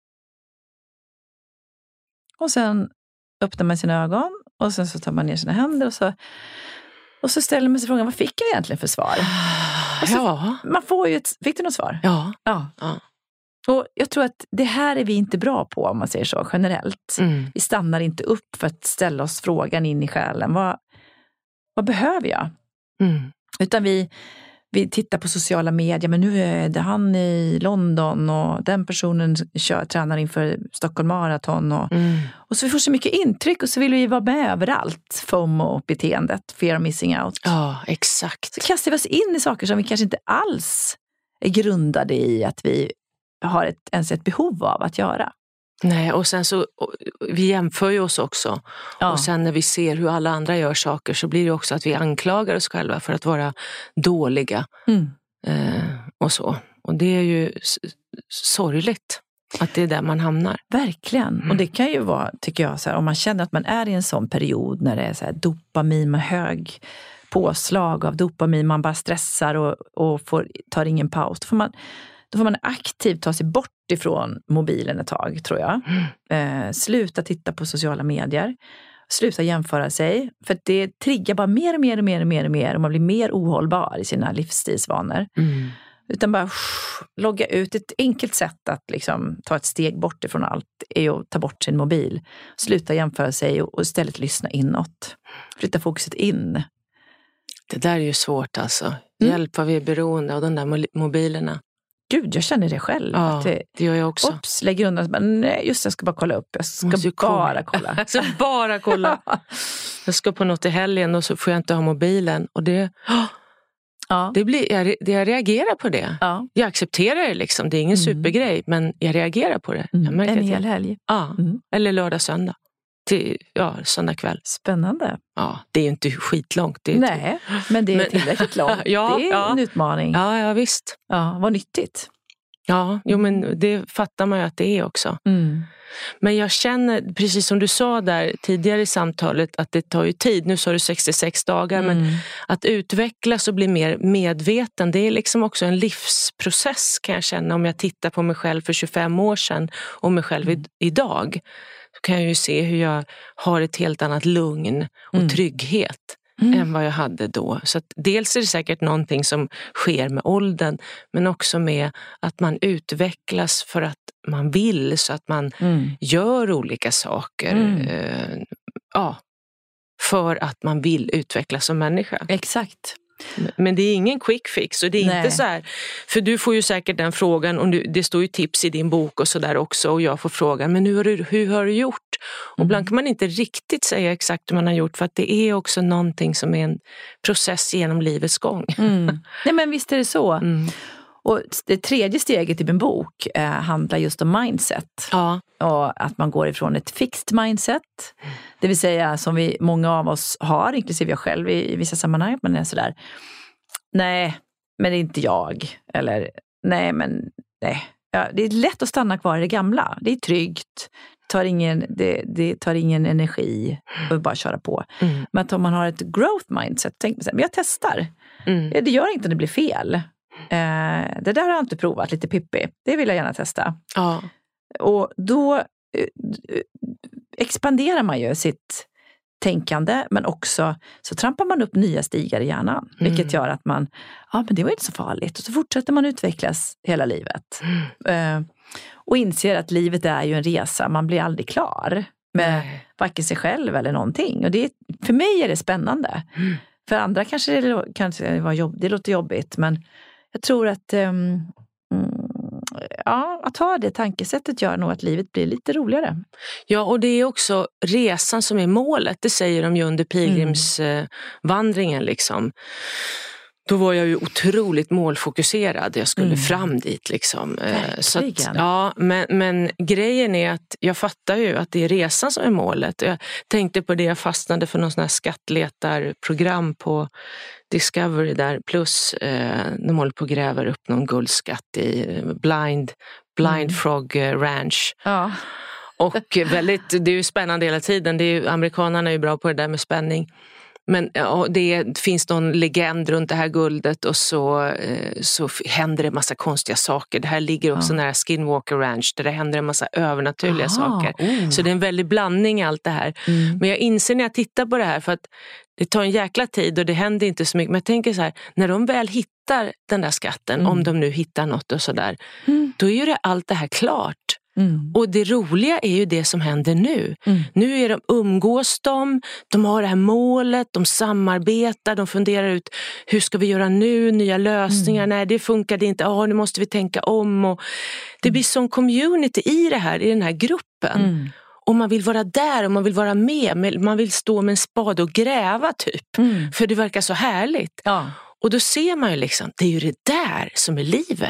Och sen öppnar man sina ögon och sen så tar man ner sina händer och så ställer man sig frågan: vad fick jag egentligen för svar? Och så, man får ju fick du något svar? Ja. Och jag tror att det här är vi inte bra på, om man säger så generellt. Vi stannar inte upp för att ställa oss frågan in i själen. Vad behöver jag? Utan vi tittar på sociala medier. Men nu är det han i London och den personen tränar inför Stockholm Marathon. Och så vi får så mycket intryck och så vill vi vara med överallt. FOMO-beteendet, fear of missing out. Ja, exakt. Så kastar vi oss in i saker som vi kanske inte alls är grundade i att vi har ens ett behov av att göra. Nej, och sen så, vi jämför ju oss också. Ja. Och sen när vi ser hur alla andra gör saker så blir det också att vi anklagar oss själva för att vara dåliga. Och så. Och det är ju sorgligt att det är där man hamnar. Verkligen. Och det kan ju vara, tycker jag, så här, om man känner att man är i en sån period när det är så här dopamin med hög påslag av dopamin, man bara stressar och tar ingen paus. Då får man aktivt ta sig bort ifrån mobilen ett tag, tror jag. Sluta titta på sociala medier. Sluta jämföra sig. För det triggar bara mer och man blir mer ohållbar i sina livsstilsvanor. Utan bara logga ut. Ett enkelt sätt att liksom ta ett steg bort ifrån allt är att ta bort sin mobil. Sluta jämföra sig och istället lyssna inåt. Flytta fokuset in. Det där är ju svårt alltså. Hjälp vad vi är beroende av de där mobilerna. Gud, jag känner det själv. Ja, det gör jag också. Ops, lägger undan. Men nej, just jag ska bara kolla upp. Jag ska bara kolla. Jag ska bara kolla. Jag ska på något i helgen och så får jag inte ha mobilen. Och det blir, jag reagerar på det. Ja. Jag accepterar det liksom. Det är ingen supergrej, men jag reagerar på det. Jag en hel helg. Ja, eller lördag, söndag. Söndag kväll. Spännande. Ja, det är ju inte skitlångt. Nej, men det är tillräckligt långt. Ja, det är en utmaning. Ja, visst. Ja, vad nyttigt. Ja, men det fattar man ju att det är också. Men jag känner, precis som du sa där tidigare i samtalet, att det tar ju tid. Nu sa du 66 dagar, men att utvecklas och bli mer medveten, det är liksom också en livsprocess, kan jag känna. Om jag tittar på mig själv för 25 år sedan och mig själv idag, så kan jag ju se hur jag har ett helt annat lugn och trygghet än vad jag hade då. Så att dels är det säkert någonting som sker med åldern, men också med att man utvecklas för att man vill, så att man gör olika saker. För att man vill utvecklas som människa. Exakt. Men det är ingen quick fix, och det är inte så här, för du får ju säkert den frågan, och det står ju tips i din bok och så där också, och jag får frågan, men hur har du gjort? Och ibland kan man inte riktigt säga exakt hur man har gjort, för att det är också någonting som är en process genom livets gång. Nej, men visst är det så. Och det tredje steget i min bok handlar just om mindset. Ja. Och att man går ifrån ett fixed mindset. Det vill säga som många av oss har, inklusive jag själv i vissa sammanhang. Man är sådär, nej, men det är inte jag. Eller, nej. Ja, det är lätt att stanna kvar i det gamla. Det är tryggt. Det tar ingen energi att bara köra på. Men att om man har ett growth mindset, tänk mig så här, men jag testar. Det gör inte att det blir fel. Det där har jag inte provat, lite pippi. Det vill jag gärna testa. Ja. Och då expanderar man ju sitt tänkande, men också så trampar man upp nya stigar i hjärnan. Vilket gör att man, men det var inte så farligt. Och så fortsätter man utvecklas hela livet. Och inser att livet är ju en resa. Man blir aldrig klar med varken sig själv eller någonting. Och för mig är det spännande. För andra kanske det låter jobbigt, men jag tror att att ha det tankesättet gör nog att livet blir lite roligare. Ja, och det är också resan som är målet. Det säger de ju under pilgrimsvandringen liksom. Då var jag ju otroligt målfokuserad. Jag skulle fram dit liksom. Så att, men grejen är att jag fattar ju att det är resan som är målet. Jag tänkte på det, jag fastnade för någon sån här skattletarprogram på Discovery där. Plus de håller på att gräva upp någon guldskatt i Blind Frog Ranch. Ja. Och det är ju spännande hela tiden. Amerikanerna är ju bra på det där med spänning. Men det finns någon legend runt det här guldet, och så händer det massa konstiga saker. Det här ligger också nära Skinwalker Ranch, där det händer en massa övernaturliga saker. Så det är en väldig blandning i allt det här. Men jag inser när jag tittar på det här, för att det tar en jäkla tid och det händer inte så mycket. Men jag tänker så här, när de väl hittar den där skatten, om de nu hittar något och sådär, då är ju allt det här klart. Och det roliga är ju det som händer nu. Nu umgås de har det här målet, de samarbetar, de funderar ut hur ska vi göra nu, nya lösningar, nej det funkade inte, nu måste vi tänka om. Och det blir sån community i den här gruppen. Och man vill vara där och man vill vara med, man vill stå med en spade och gräva typ. För det verkar så härligt. Ja. Och då ser man ju liksom, det är ju det där som är livet.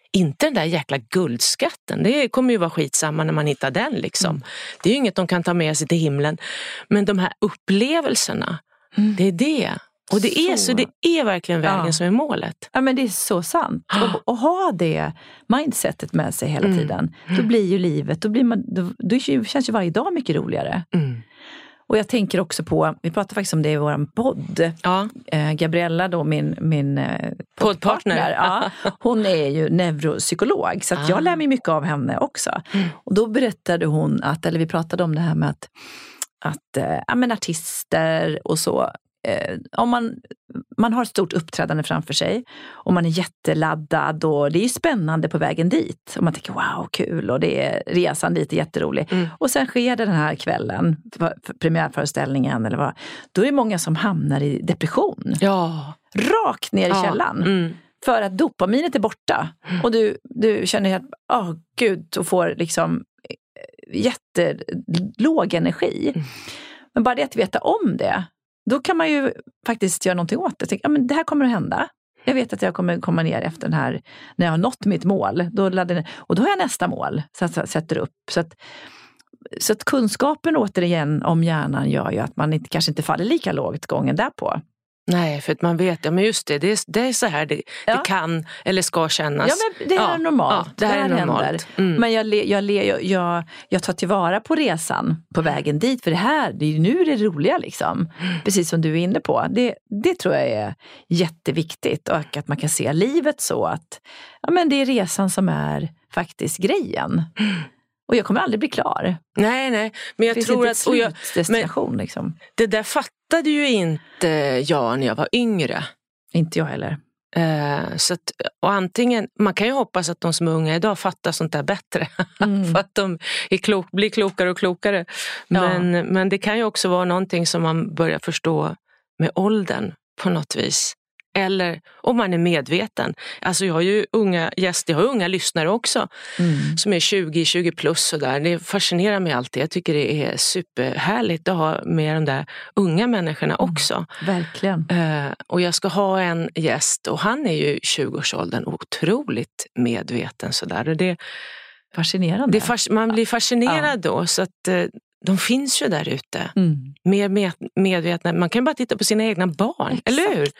Inte den där jäkla guldskatten. Det kommer ju vara skitsamma när man hittar den liksom. Det är ju inget de kan ta med sig till himlen. Men de här upplevelserna, det är det. Och det är verkligen vägen som är målet. Ja, men det är så sant. Och ha det mindsetet med sig hela tiden. Då blir ju livet, då känns ju varje dag mycket roligare. Och jag tänker också på, vi pratar faktiskt om det i våran podd. Ja. Gabriella då, min poddpartner. Ja, hon är ju neuropsykolog. Så att jag lär mig mycket av henne också. Och då berättade hon vi pratade om det här med att artister och så. Om man har ett stort uppträdande framför sig och man är jätteladdad och det är ju spännande på vägen dit och man tänker wow, kul, och det är resan dit är jätterolig och sen sker det den här kvällen, premiärföreställningen eller vad, då är det många som hamnar i depression, rakt ner i källan för att dopaminet är borta och du känner att gud, och får liksom jättelåg energi. Men bara det att veta om det, då kan man ju faktiskt göra någonting åt det. Tänk, men det här kommer att hända. Jag vet att jag kommer komma ner efter den här, när jag har nått mitt mål. Och då har jag nästa mål. Så att jag sätter upp. Så att kunskapen återigen om hjärnan gör ju att man kanske inte faller lika lågt gången därpå. Nej, för att man vet, men just det är så här det kan eller ska kännas. Ja, men det här är normalt. Ja, det här är normalt. Men jag tar tillvara på resan på vägen dit, för det är nu det roliga liksom. Precis som du är inne på. Det tror jag är jätteviktigt, och att man kan se livet så att men det är resan som är faktiskt grejen. Och jag kommer aldrig bli klar. Nej, men jag tror att destination liksom. Det där fattade ju inte jag när jag var yngre. Inte jag heller. Så att, och antingen, man kan ju hoppas att de som är unga idag fattar sånt där bättre. För att de blir klokare och klokare. Men det kan ju också vara någonting som man börjar förstå med åldern på något vis. Eller om man är medveten. Alltså jag har ju unga gäster, jag har unga lyssnare också. Som är 20 plus och där. Det fascinerar mig alltid. Jag tycker det är superhärligt att ha med de där unga människorna också. Verkligen. Och jag ska ha en gäst, och han är ju 20-årsåldern, otroligt medveten sådär. Och det fascinerande. Man blir fascinerad då, så att de finns ju där ute. Mer medvetna. Man kan bara titta på sina egna barn, exakt. Eller hur?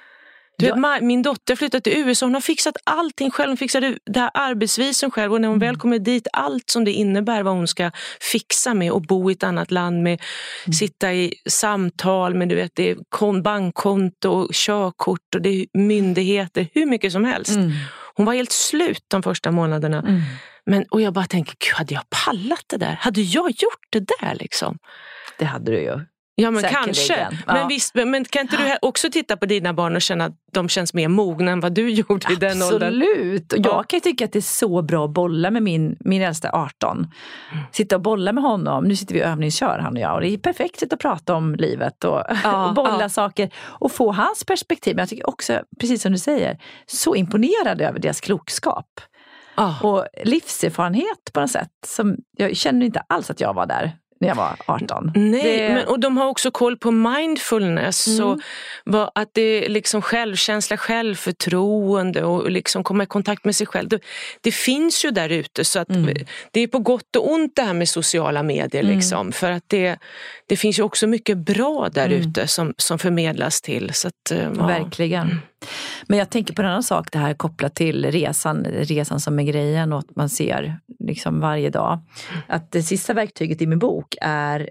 Min dotter flyttade till USA, hon har fixat allting själv, hon fixade det här arbetsvisen själv, och när hon väl kommer dit, allt som det innebär vad hon ska fixa med och bo i ett annat land med, sitta i samtal med, du vet, det är bankkonto och körkort och det är myndigheter, hur mycket som helst. Hon var helt slut de första månaderna. Och jag bara tänker, gud, hade jag pallat det där? Hade jag gjort det där liksom? Det hade du ju. Ja, men kanske. Men visst, men kan inte du också titta på dina barn och känna att de känns mer mogna än vad du gjorde i den åldern? Absolut. Och jag kan tycka att det är så bra att bolla med min äldsta 18. Sitta och bolla med honom. Nu sitter vi och övningskör, han och jag. Och det är perfekt sätt att prata om livet och bolla saker. Och få hans perspektiv. Men jag tycker också, precis som du säger, så imponerad över deras klokskap. Och livserfarenhet på något sätt. Som jag känner inte alls att jag var där när jag var 18. Nej, och de har också koll på mindfulness och att det är liksom självkänsla, självförtroende och liksom komma i kontakt med sig själv. Det finns ju där ute, så att det är på gott och ont det här med sociala medier liksom, för att det finns ju också mycket bra där ute som förmedlas till, så att, verkligen. Men jag tänker på en annan sak, det här kopplat till resan som är grejen och att man ser liksom varje dag. Att det sista verktyget i min bok är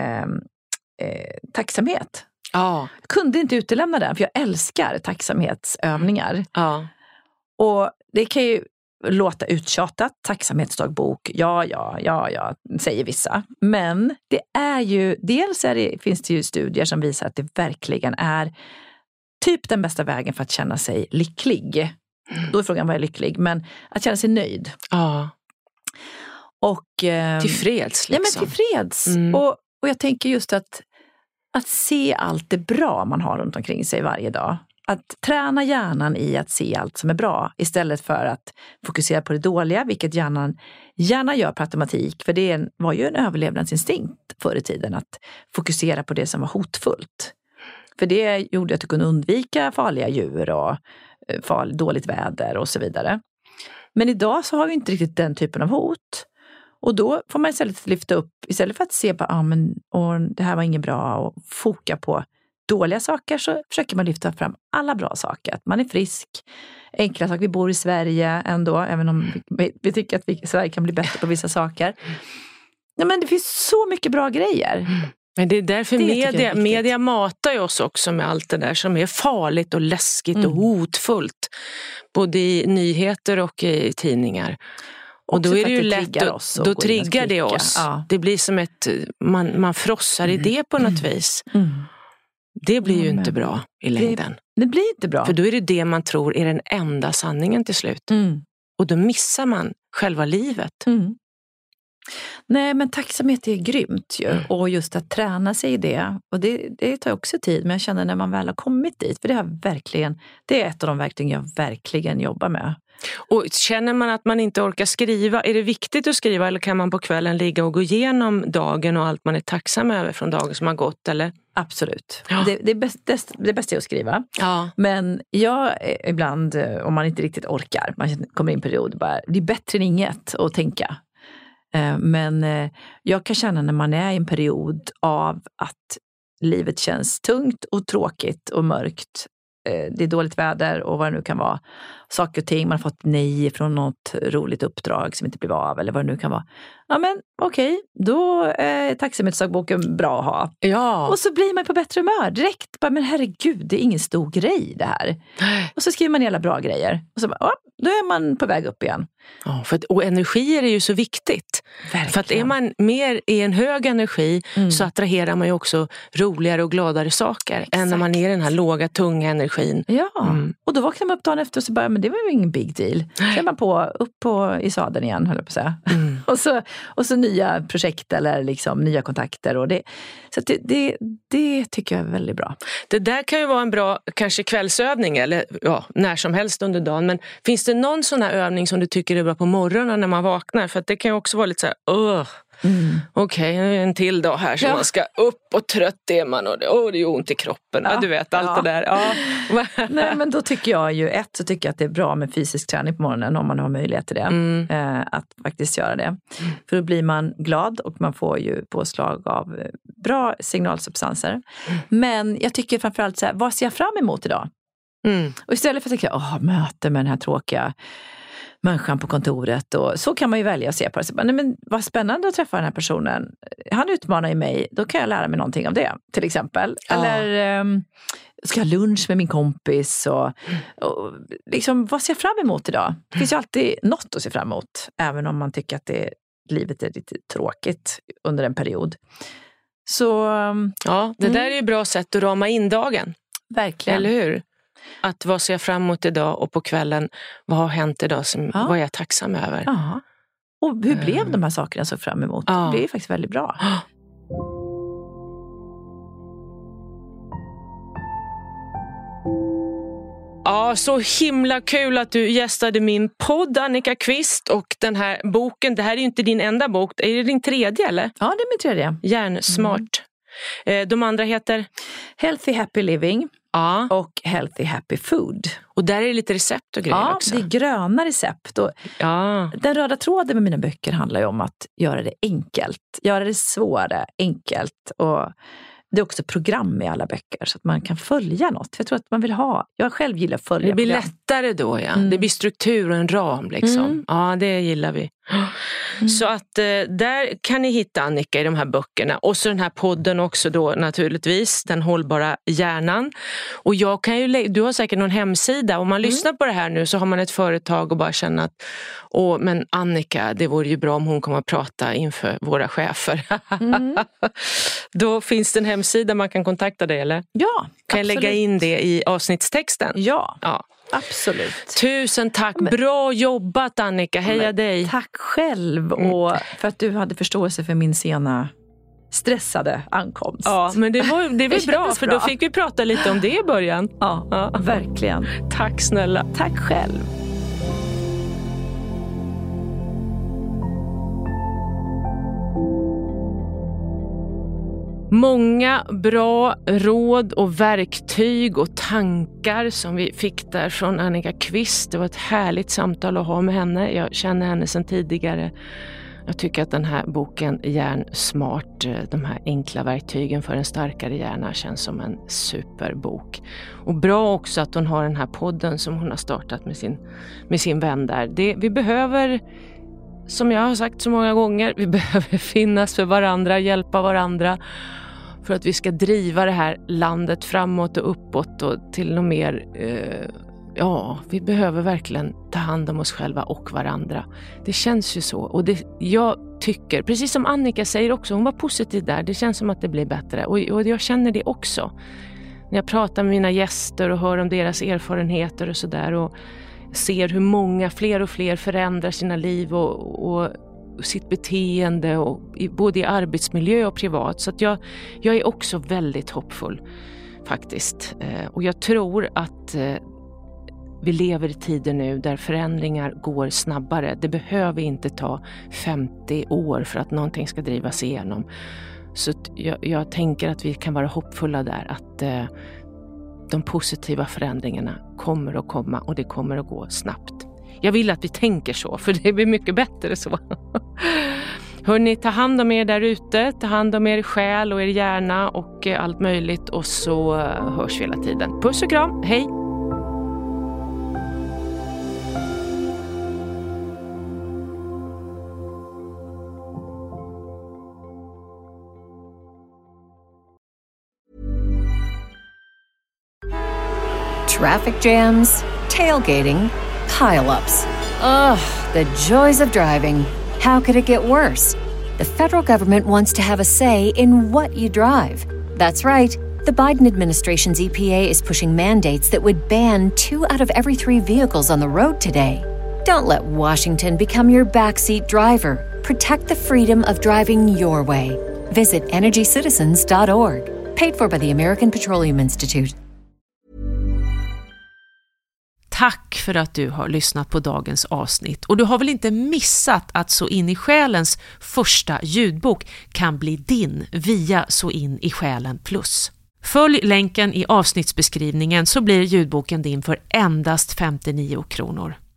tacksamhet. Jag kunde inte utelämna den, för jag älskar tacksamhetsövningar. Och det kan ju låta uttjatat, tacksamhetsdagbok, ja, säger vissa. Men det är ju, finns det ju studier som visar att det verkligen är typ den bästa vägen för att känna sig lycklig. Då är frågan, vad är lycklig? Men att känna sig nöjd. Och tillfreds liksom. Ja, men tillfreds. Och jag tänker just att se allt det bra man har runt omkring sig varje dag. Att träna hjärnan i att se allt som är bra istället för att fokusera på det dåliga, vilket hjärnan gärna gör på automatik. För det var ju en överlevnadsinstinkt förr i tiden att fokusera på det som var hotfullt. För det gjorde att du kunde undvika farliga djur och dåligt väder och så vidare. Men idag så har vi inte riktigt den typen av hot. Och då får man istället lyfta upp, istället för att se på det här var inget bra och foka på dåliga saker, så försöker man lyfta fram alla bra saker. Att man är frisk, enkla saker, vi bor i Sverige ändå, även om vi tycker att Sverige kan bli bättre på vissa saker. Ja, men det finns så mycket bra grejer. Men det är därför media matar ju oss också med allt det där som är farligt och läskigt och hotfullt. Både i nyheter och i tidningar. Och då är det ju lätt, då triggar det oss. Ja. Det blir som man frossar i det på något vis. Det blir ju inte bra i längden. Det blir inte bra. För då är det man tror är den enda sanningen till slut. Och då missar man själva livet. Nej, men tacksamhet är grymt ju. Och just att träna sig i det. Och det tar också tid. Men jag känner när man väl har kommit dit. För det är ett av de verktyg jag verkligen jobbar med. Och känner man att man inte orkar skriva, är det viktigt att skriva eller kan man på kvällen ligga och gå igenom dagen och allt man är tacksam över från dagen som har gått, eller? Absolut. Ja. Det bästa är att skriva. Ja. Men jag ibland, om man inte riktigt orkar, man kommer in i en period, bara, det är bättre än inget att tänka. Men jag kan känna när man är i en period av att livet känns tungt och tråkigt och mörkt. Det är dåligt väder och vad det nu kan vara. Saker och ting, man har fått nej från något roligt uppdrag som inte blev av eller vad det nu kan vara. Ja, men okej, då är tacksamhetsdagboken bra att ha. Ja. Och så blir man på bättre humör direkt. Bara, men herregud, det är ingen stor grej det här. Och så skriver man alla bra grejer. Och så bara, då är man på väg upp igen. Ja, och energier är ju så viktigt. Verkligen. För att är man mer i en hög energi så attraherar man ju också roligare och gladare saker. Exakt. Än när man är i den här låga, tunga energin. Ja, och då vaknar man upp dagen efter och så bara, men det var ju ingen big deal. Så är man upp i sadeln igen, höll jag på att säga. Och så nya projekt eller liksom nya kontakter. Och så det tycker jag är väldigt bra. Det där kan ju vara en bra kanske kvällsövning eller när som helst under dagen. Men finns det någon sån här övning som du tycker är bra på morgonen när man vaknar? För att det kan ju också vara lite så här, okej, en till dag här så man ska upp och trött är man och det är ont i kroppen. Ja, du vet, allt det där. Ja. Nej, men då tycker jag ju så tycker jag att det är bra med fysisk träning på morgonen om man har möjlighet till det. Att faktiskt göra det. För då blir man glad och man får ju påslag av bra signalsubstanser. Men jag tycker framförallt så här, vad ser jag fram emot idag? Och istället för att tänka, möte med den här tråkiga människan på kontoret, och så kan man ju välja att se på det. Så, nej, men vad spännande att träffa den här personen. Han utmanar ju mig, då kan jag lära mig någonting av det, till exempel. Eller ska jag ha lunch med min kompis och liksom, vad ser jag fram emot idag? Det finns ju alltid något att se fram emot, även om man tycker att livet är lite tråkigt under en period. Så det där är ju ett bra sätt att rama in dagen. Verkligen. Eller hur? Att vad ser jag fram emot idag och på kvällen, vad har hänt idag vad är jag tacksam över? Ja. Och hur blev de här sakerna jag såg fram emot? Det blir ju faktiskt väldigt bra. Ja, så himla kul att du gästade min podd, Annika Kvist, och den här boken, det här är ju inte din enda bok, är det din tredje eller? Ja, det är min tredje. Hjärnsmart. De andra heter? Healthy Happy Living och Healthy Happy Food. Och där är det lite recept och grejer också. Ja, det är gröna recept. Och den röda tråden med mina böcker handlar ju om att göra det enkelt. Göra det svåra enkelt. Och det är också program i alla böcker så att man kan följa något. Jag tror att man vill jag själv gillar att följa. Det blir lättare då, det blir struktur och en ram liksom. Ja, det gillar vi. Så att där kan ni hitta Annika i de här böckerna. Och så den här podden också då naturligtvis, Den hållbara hjärnan. Och jag kan ju du har säkert någon hemsida. Om man lyssnar på det här nu så har man ett företag och bara känner att men Annika, det vore ju bra om hon kommer att prata inför våra chefer. Då finns det en hemsida man kan kontakta dig, eller? Ja, kan jag lägga in det i avsnittstexten? Ja. Absolut. Tusen tack. Bra jobbat, Annika. Heja dig. Tack själv och för att du hade förståelse för min sena stressade ankomst. Ja, men det är väl bra för då fick vi prata lite om det i början. Ja, verkligen. Tack snälla. Tack själv. Många bra råd och verktyg och tankar som vi fick där från Annika Kvist. Det var ett härligt samtal att ha med henne. Jag känner henne sedan tidigare. Jag tycker att den här boken Hjärnsmart, de här enkla verktygen för en starkare hjärna, känns som en superbok. Och bra också att hon har den här podden som hon har startat med sin vän där. Vi behöver, som jag har sagt så många gånger, vi behöver finnas för varandra, hjälpa varandra för att vi ska driva det här landet framåt och uppåt och till och mer... vi behöver verkligen ta hand om oss själva och varandra. Det känns ju så. Och jag tycker, precis som Annika säger också, hon var positiv där. Det känns som att det blir bättre. Och jag känner det också. När jag pratar med mina gäster och hör om deras erfarenheter och sådär. Och ser hur många, fler och fler förändrar sina liv och sitt beteende. Och både i arbetsmiljö och privat. Så att jag är också väldigt hoppfull faktiskt. Och jag tror att... vi lever i tider nu där förändringar går snabbare. Det behöver inte ta 50 år för att någonting ska drivas igenom. Så jag tänker att vi kan vara hoppfulla där. Att de positiva förändringarna kommer att komma och det kommer att gå snabbt. Jag vill att vi tänker så, för det blir mycket bättre så. Hörrni, ta hand om er där ute. Ta hand om er själ och er hjärna och allt möjligt. Och så hörs vi hela tiden. Puss och kram, hej! Traffic jams, tailgating, pile-ups. Ugh, the joys of driving. How could it get worse? The federal government wants to have a say in what you drive. That's right. The Biden administration's EPA is pushing mandates that would ban 2 out of every 3 vehicles on the road today. Don't let Washington become your backseat driver. Protect the freedom of driving your way. Visit EnergyCitizens.org. Paid for by the American Petroleum Institute. Tack för att du har lyssnat på dagens avsnitt. Och du har väl inte missat att Så in i själens första ljudbok kan bli din via Så in i själen plus. Följ länken i avsnittsbeskrivningen så blir ljudboken din för endast 59 kronor.